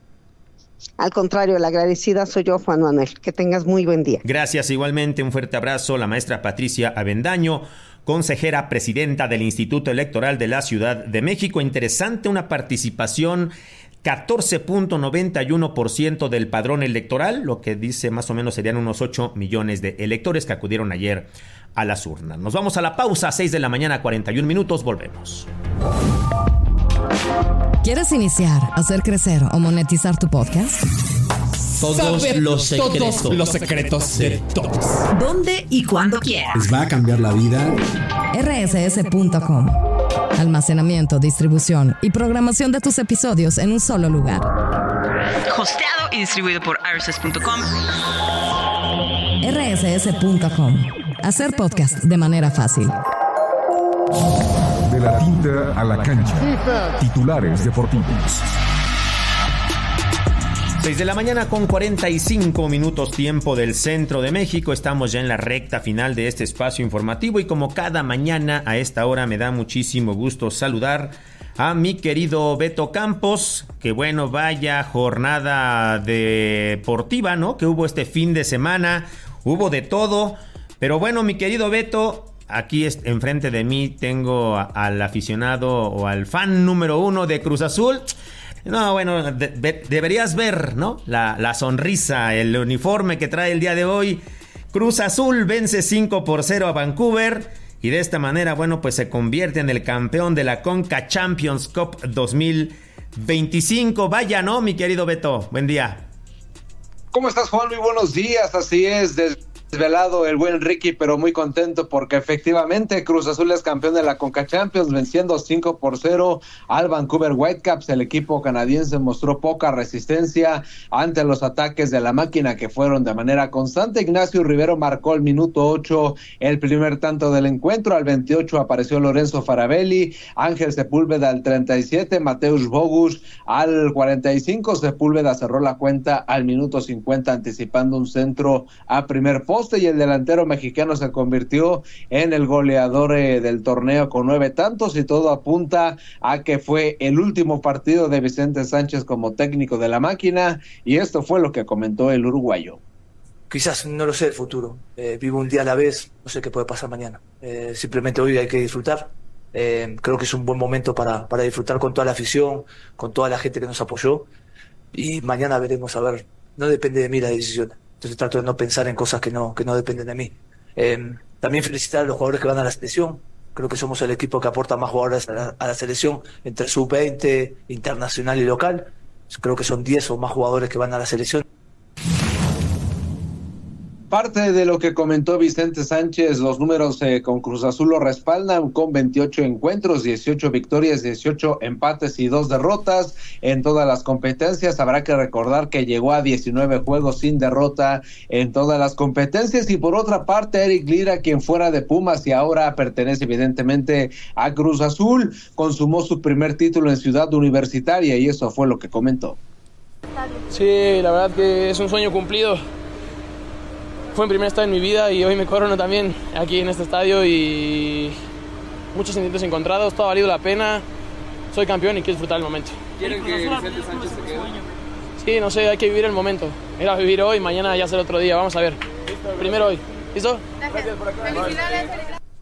Al contrario, la agradecida soy yo, Juan Manuel. Que tengas muy buen día. Gracias, igualmente un fuerte abrazo. La maestra Patricia Avendaño, consejera presidenta del Instituto Electoral de la Ciudad de México. Interesante, una participación catorce punto noventa y uno por ciento del padrón electoral, lo que dice más o menos serían unos ocho millones de electores que acudieron ayer a las urnas. Nos vamos a la pausa, seis de la mañana, cuarenta y un minutos, volvemos. ¿Quieres iniciar, hacer crecer o monetizar tu podcast? Todos los secretos, todos los secretos de todos. ¿Dónde y cuándo quieras? Les va a cambiar la vida. R S S punto com. Almacenamiento, distribución y programación de tus episodios en un solo lugar. Hosteado y distribuido por R S S punto com. R S S punto com. Hacer podcast de manera fácil. De la tinta a la cancha. Titulares deportivos. seis de la mañana con cuarenta y cinco minutos tiempo del centro de México. Estamos ya en la recta final de este espacio informativo y como cada mañana a esta hora me da muchísimo gusto saludar a mi querido Beto Campos. Que bueno, vaya jornada deportiva, ¿no? Que hubo este fin de semana, hubo de todo. Pero bueno, mi querido Beto, aquí enfrente de mí tengo al aficionado o al fan número uno de Cruz Azul. No, bueno, de, de, deberías ver, ¿no? La, la sonrisa, el uniforme que trae el día de hoy. Cruz Azul vence cinco por cero a Vancouver y de esta manera, bueno, pues se convierte en el campeón de la Conca Champions Cup dos mil veinticinco. Vaya, ¿no, mi querido Beto? Buen día. ¿Cómo estás, Juan? Muy buenos días. Así es, desvelado el buen Ricky, pero muy contento porque efectivamente Cruz Azul es campeón de la Conca Champions, venciendo cinco por cero al Vancouver Whitecaps. El equipo canadiense mostró poca resistencia ante los ataques de la máquina que fueron de manera constante. Ignacio Rivero marcó el minuto ocho el primer tanto del encuentro. Al veintiocho apareció Lorenzo Farabelli, Ángel Sepúlveda al treinta y siete, Mateusz Bogusz al cuarenta y cinco. Sepúlveda cerró la cuenta al minuto cincuenta anticipando un centro a primer poste y el delantero mexicano se convirtió en el goleador eh, del torneo con nueve tantos y todo apunta a que fue el último partido de Vicente Sánchez como técnico de la máquina y esto fue lo que comentó el uruguayo. Quizás no lo sé el futuro, eh, vivo un día a la vez, no sé qué puede pasar mañana, eh, simplemente hoy hay que disfrutar. Eh, creo que es un buen momento para, para disfrutar con toda la afición, con toda la gente que nos apoyó y mañana veremos, a ver, no depende de mí la decisión. Entonces trato de no pensar en cosas que no que no dependen de mí. Eh, también felicitar a los jugadores que van a la selección. Creo que somos el equipo que aporta más jugadores a la, a la selección, entre sub veinte, internacional y local. Creo que son diez o más jugadores que van a la selección. Parte de lo que comentó Vicente Sánchez, los números eh, con Cruz Azul lo respaldan, con veintiocho encuentros, dieciocho victorias, dieciocho empates y dos derrotas en todas las competencias. Habrá que recordar que llegó a diecinueve juegos sin derrota en todas las competencias. Y por otra parte, Eric Lira, quien fuera de Pumas y ahora pertenece evidentemente a Cruz Azul, consumó su primer título en Ciudad Universitaria y eso fue lo que comentó. Sí, la verdad que es un sueño cumplido. Fue mi primer estadio en mi vida y hoy me corono también aquí en este estadio y muchos sentimientos encontrados, todo ha valido la pena, soy campeón y quiero disfrutar el momento. ¿Quieren que Vicente Sánchez se quede? Sí, no sé, hay que vivir el momento, era vivir hoy, mañana ya será otro día, vamos a ver. Primero hoy, ¿listo? Gracias. Por acá. Felicidades.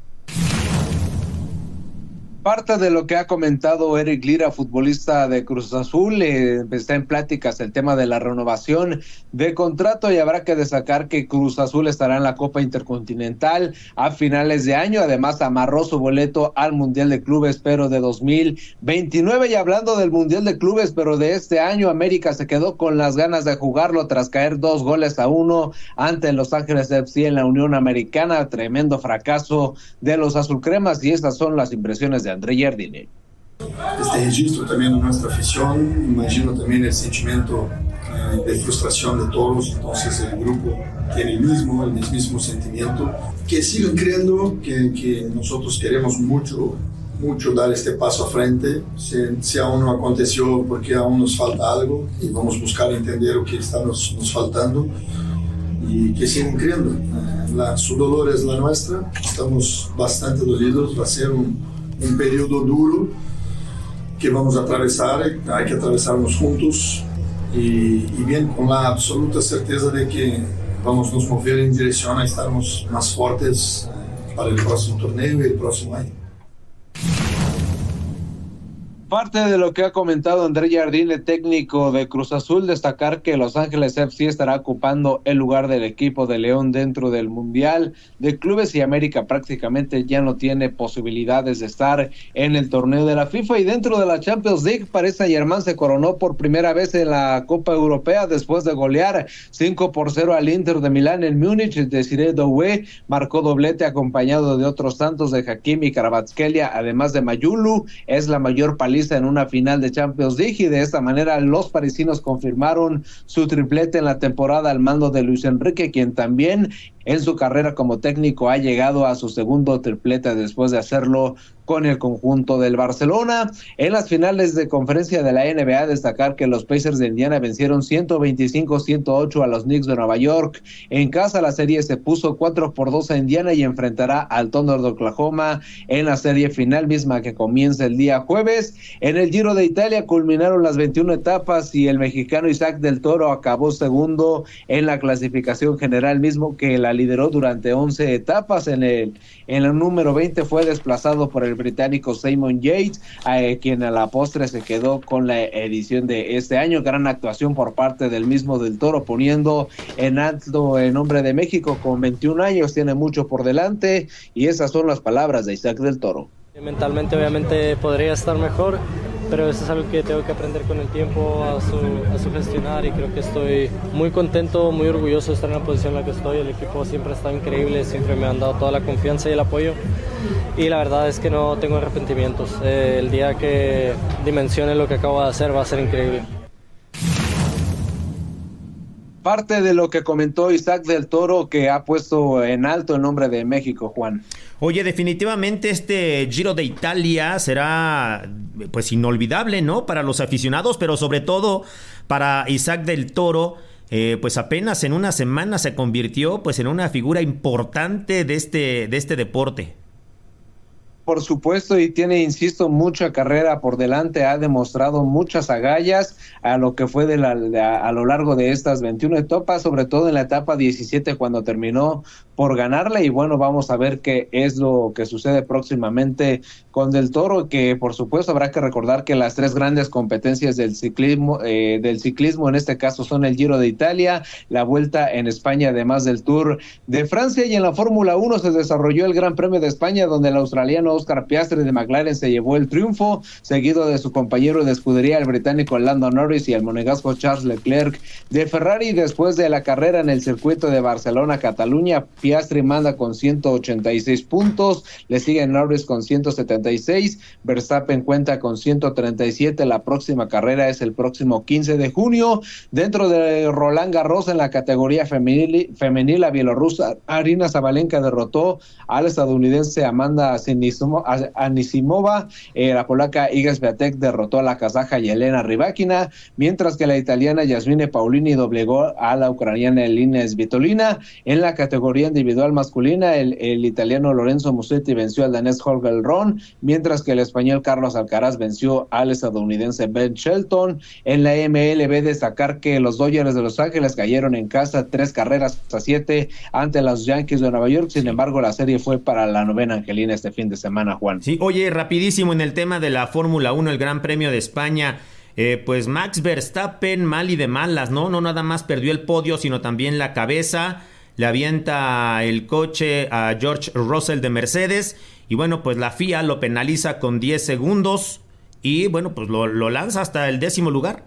Parte de lo que ha comentado Eric Lira, futbolista de Cruz Azul, eh, está en pláticas el tema de la renovación de contrato y habrá que destacar que Cruz Azul estará en la Copa Intercontinental a finales de año. Además, amarró su boleto al Mundial de Clubes, pero de dos mil veintinueve. Y hablando del Mundial de Clubes, pero de este año, América se quedó con las ganas de jugarlo tras caer dos goles a uno ante Los Ángeles F C en la Unión Americana. Tremendo fracaso de los azulcremas y estas son las impresiones de André Jardine. Este registro también de nuestra afición, imagino también el sentimiento eh, de frustración de todos, entonces el grupo tiene el mismo, el mismo sentimiento, que sigan creyendo que, que nosotros queremos mucho, mucho dar este paso a frente, si, si aún no aconteció porque aún nos falta algo y vamos a buscar entender lo que está nos, nos faltando y que sigan creyendo. Eh, la, su dolor es la nuestra, estamos bastante dolidos, va a ser un un periodo duro que vamos a atravesar, hay que atravesarnos juntos y, y bien, con la absoluta certeza de que vamos a nos mover en dirección a estarmos más fuertes para el próximo torneo y el próximo año. Parte de lo que ha comentado André Jardine, técnico de Cruz Azul, destacar que Los Ángeles F C estará ocupando el lugar del equipo de León dentro del Mundial de Clubes y América prácticamente ya no tiene posibilidades de estar en el torneo de la FIFA. Y dentro de la Champions League, Paris Saint-Germain se coronó por primera vez en la Copa Europea después de golear cinco por cero al Inter de Milán en Múnich. Desiré Doué marcó doblete acompañado de otros tantos de Hakimi y Kvaratskhelia, además de Mayulu. Es la mayor paliza en una final de Champions League y de esta manera los parisinos confirmaron su triplete en la temporada al mando de Luis Enrique, quien también en su carrera como técnico ha llegado a su segundo triplete después de hacerlo con el conjunto del Barcelona. En las finales de conferencia de la N B A, destacar que los Pacers de Indiana vencieron ciento veinticinco a ciento ocho a los Knicks de Nueva York. En casa la serie se puso cuatro por dos a Indiana y enfrentará al Thunder de Oklahoma en la serie final misma que comienza el día jueves. En el Giro de Italia culminaron las veintiuna etapas y el mexicano Isaac del Toro acabó segundo en la clasificación general, mismo que la lideró durante once etapas. En el, en el número veinte fue desplazado por el británico Simon Yates, eh, quien a la postre se quedó con la edición de este año. Gran actuación por parte del mismo del Toro, poniendo en alto el nombre de México con veintiún años, tiene mucho por delante y esas son las palabras de Isaac del Toro. Mentalmente obviamente podría estar mejor, pero eso es algo que tengo que aprender con el tiempo a, su, a sugestionar y creo que estoy muy contento, muy orgulloso de estar en la posición en la que estoy. El equipo siempre ha estado increíble, siempre me han dado toda la confianza y el apoyo y la verdad es que no tengo arrepentimientos. Eh, el día que dimensione lo que acabo de hacer va a ser increíble. Parte de lo que comentó Isaac del Toro, que ha puesto en alto el nombre de México, Juan. Oye, definitivamente este Giro de Italia será pues inolvidable, ¿no? Para los aficionados, pero sobre todo para Isaac del Toro, eh, pues apenas en una semana se convirtió pues en una figura importante de este, de este deporte. Por supuesto, y tiene, insisto, mucha carrera por delante, ha demostrado muchas agallas a lo que fue de la, de, a, a lo largo de estas veintiuna etapas, sobre todo en la etapa diecisiete cuando terminó por ganarle, y bueno, vamos a ver qué es lo que sucede próximamente con Del Toro, que por supuesto habrá que recordar que las tres grandes competencias del ciclismo, eh, del ciclismo en este caso son el Giro de Italia, la Vuelta en España, además del Tour de Francia, y en la Fórmula uno se desarrolló el Gran Premio de España, donde el australiano Oscar Piastri de McLaren se llevó el triunfo, seguido de su compañero de escudería, el británico Lando Norris, y el monegasco Charles Leclerc de Ferrari. Después de la carrera en el circuito de Barcelona-Cataluña, Piastri manda con ciento ochenta y seis puntos, le sigue Norris con ciento setenta y seis, Verstappen cuenta con ciento treinta y siete. La próxima carrera es el próximo quince de junio. Dentro de Roland Garros, en la categoría femenil, femenil la bielorrusa Arina Sabalenka derrotó a la estadounidense Amanda Anisimova. Eh, la polaca Iga Swiatek derrotó a la kazaja Yelena Rybakina, mientras que la italiana Yasmine Paolini doblegó a la ucraniana Elina Svitolina. En la categoría individual masculina, el, el italiano Lorenzo Musetti venció al danés Holger Rune, mientras que el español Carlos Alcaraz venció al estadounidense Ben Shelton. En la M L B, destacar que los Dodgers de Los Ángeles cayeron en casa tres carreras a siete ante los Yankees de Nueva York. Sin sí. embargo, la serie fue para la novena angelina este fin de semana, Juan. Sí, oye, rapidísimo en el tema de la Fórmula uno, el Gran Premio de España. Eh, pues Max Verstappen mal y de malas, ¿no? No nada más perdió el podio, sino también la cabeza. Le avienta el coche a George Russell de Mercedes. Y bueno, pues la F I A lo penaliza con diez segundos. Y bueno, pues lo, lo lanza hasta el décimo lugar.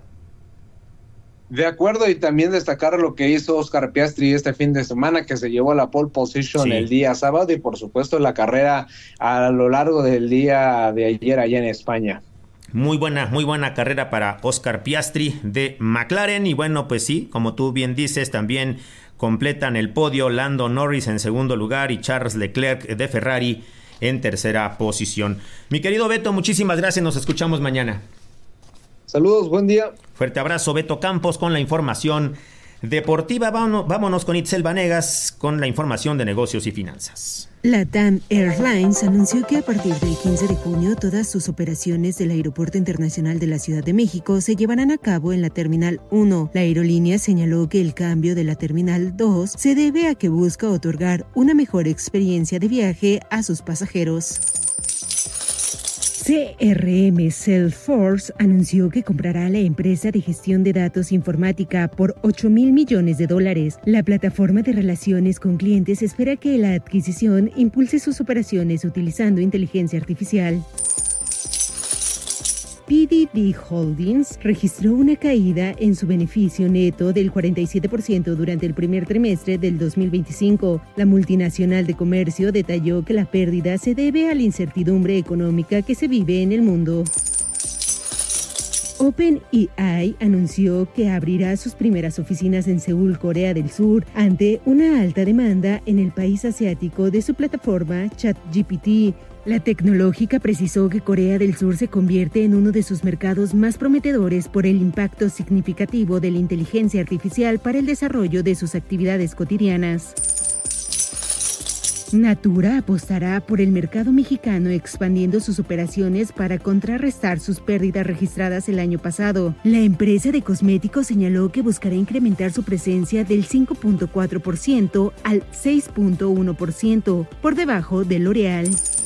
De acuerdo, y también destacar lo que hizo Oscar Piastri este fin de semana, que se llevó la pole position sí. el día sábado, y por supuesto la carrera a lo largo del día de ayer allá en España. Muy buena, muy buena carrera para Oscar Piastri de McLaren. Y bueno, pues sí, como tú bien dices, también completan el podio Lando Norris en segundo lugar y Charles Leclerc de Ferrari en tercera posición. Mi querido Beto, muchísimas gracias, nos escuchamos mañana. Saludos, buen día. Fuerte abrazo, Beto Campos, con la información deportiva. Vámonos, vámonos con Itzel Vanegas con la información de negocios y finanzas. LATAM Airlines anunció que a partir del quince de junio todas sus operaciones del Aeropuerto Internacional de la Ciudad de México se llevarán a cabo en la Terminal uno. La aerolínea señaló que el cambio de la Terminal dos se debe a que busca otorgar una mejor experiencia de viaje a sus pasajeros. C R M Salesforce anunció que comprará la empresa de gestión de datos informática por ocho mil millones de dólares. La plataforma de relaciones con clientes espera que la adquisición impulse sus operaciones utilizando inteligencia artificial. P D D Holdings registró una caída en su beneficio neto del cuarenta y siete por ciento durante el primer trimestre del dos mil veinticinco. La multinacional de comercio detalló que la pérdida se debe a la incertidumbre económica que se vive en el mundo. OpenAI anunció que abrirá sus primeras oficinas en Seúl, Corea del Sur, ante una alta demanda en el país asiático de su plataforma ChatGPT. La tecnológica precisó que Corea del Sur se convierte en uno de sus mercados más prometedores por el impacto significativo de la inteligencia artificial para el desarrollo de sus actividades cotidianas. Natura apostará por el mercado mexicano expandiendo sus operaciones para contrarrestar sus pérdidas registradas el año pasado. La empresa de cosméticos señaló que buscará incrementar su presencia del cinco punto cuatro por ciento al seis punto uno por ciento, por debajo de L'Oréal.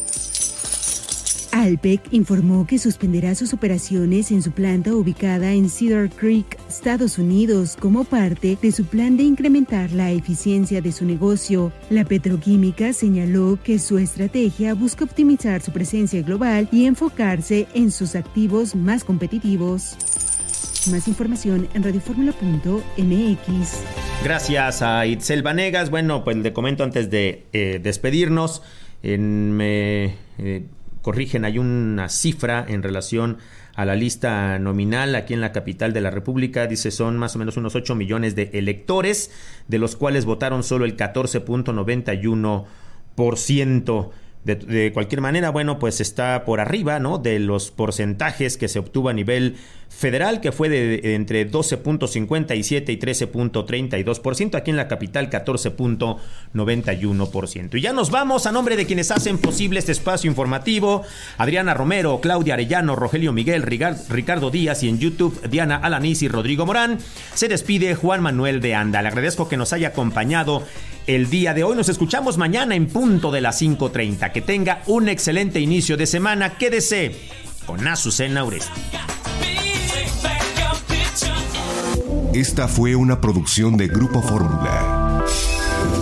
Alpek informó que suspenderá sus operaciones en su planta ubicada en Cedar Creek, Estados Unidos, como parte de su plan de incrementar la eficiencia de su negocio. La petroquímica señaló que su estrategia busca optimizar su presencia global y enfocarse en sus activos más competitivos. Más información en radioformula punto m x. Gracias a Itzel Vanegas. Bueno, pues le comento antes de eh, despedirnos, en, me... Eh, corrigen, hay una cifra en relación a la lista nominal aquí en la capital de la República. Dice son más o menos unos ocho millones de electores, de los cuales votaron solo el catorce punto noventa y uno por ciento. De, de cualquier manera, bueno, pues está por arriba, ¿no?, de los porcentajes que se obtuvo a nivel federal, que fue de, de entre doce punto cincuenta y siete y trece punto treinta y dos por ciento. Aquí en la capital, catorce punto noventa y uno por ciento. Y ya nos vamos. A nombre de quienes hacen posible este espacio informativo: Adriana Romero, Claudia Arellano, Rogelio Miguel, Ricardo Díaz, y en YouTube, Diana Alanís y Rodrigo Morán, se despide Juan Manuel de Anda. Le agradezco que nos haya acompañado el día de hoy. Nos escuchamos mañana en punto de las cinco treinta. Que tenga un excelente inicio de semana. Quédese con Azucena Uresti. Esta fue una producción de Grupo Fórmula.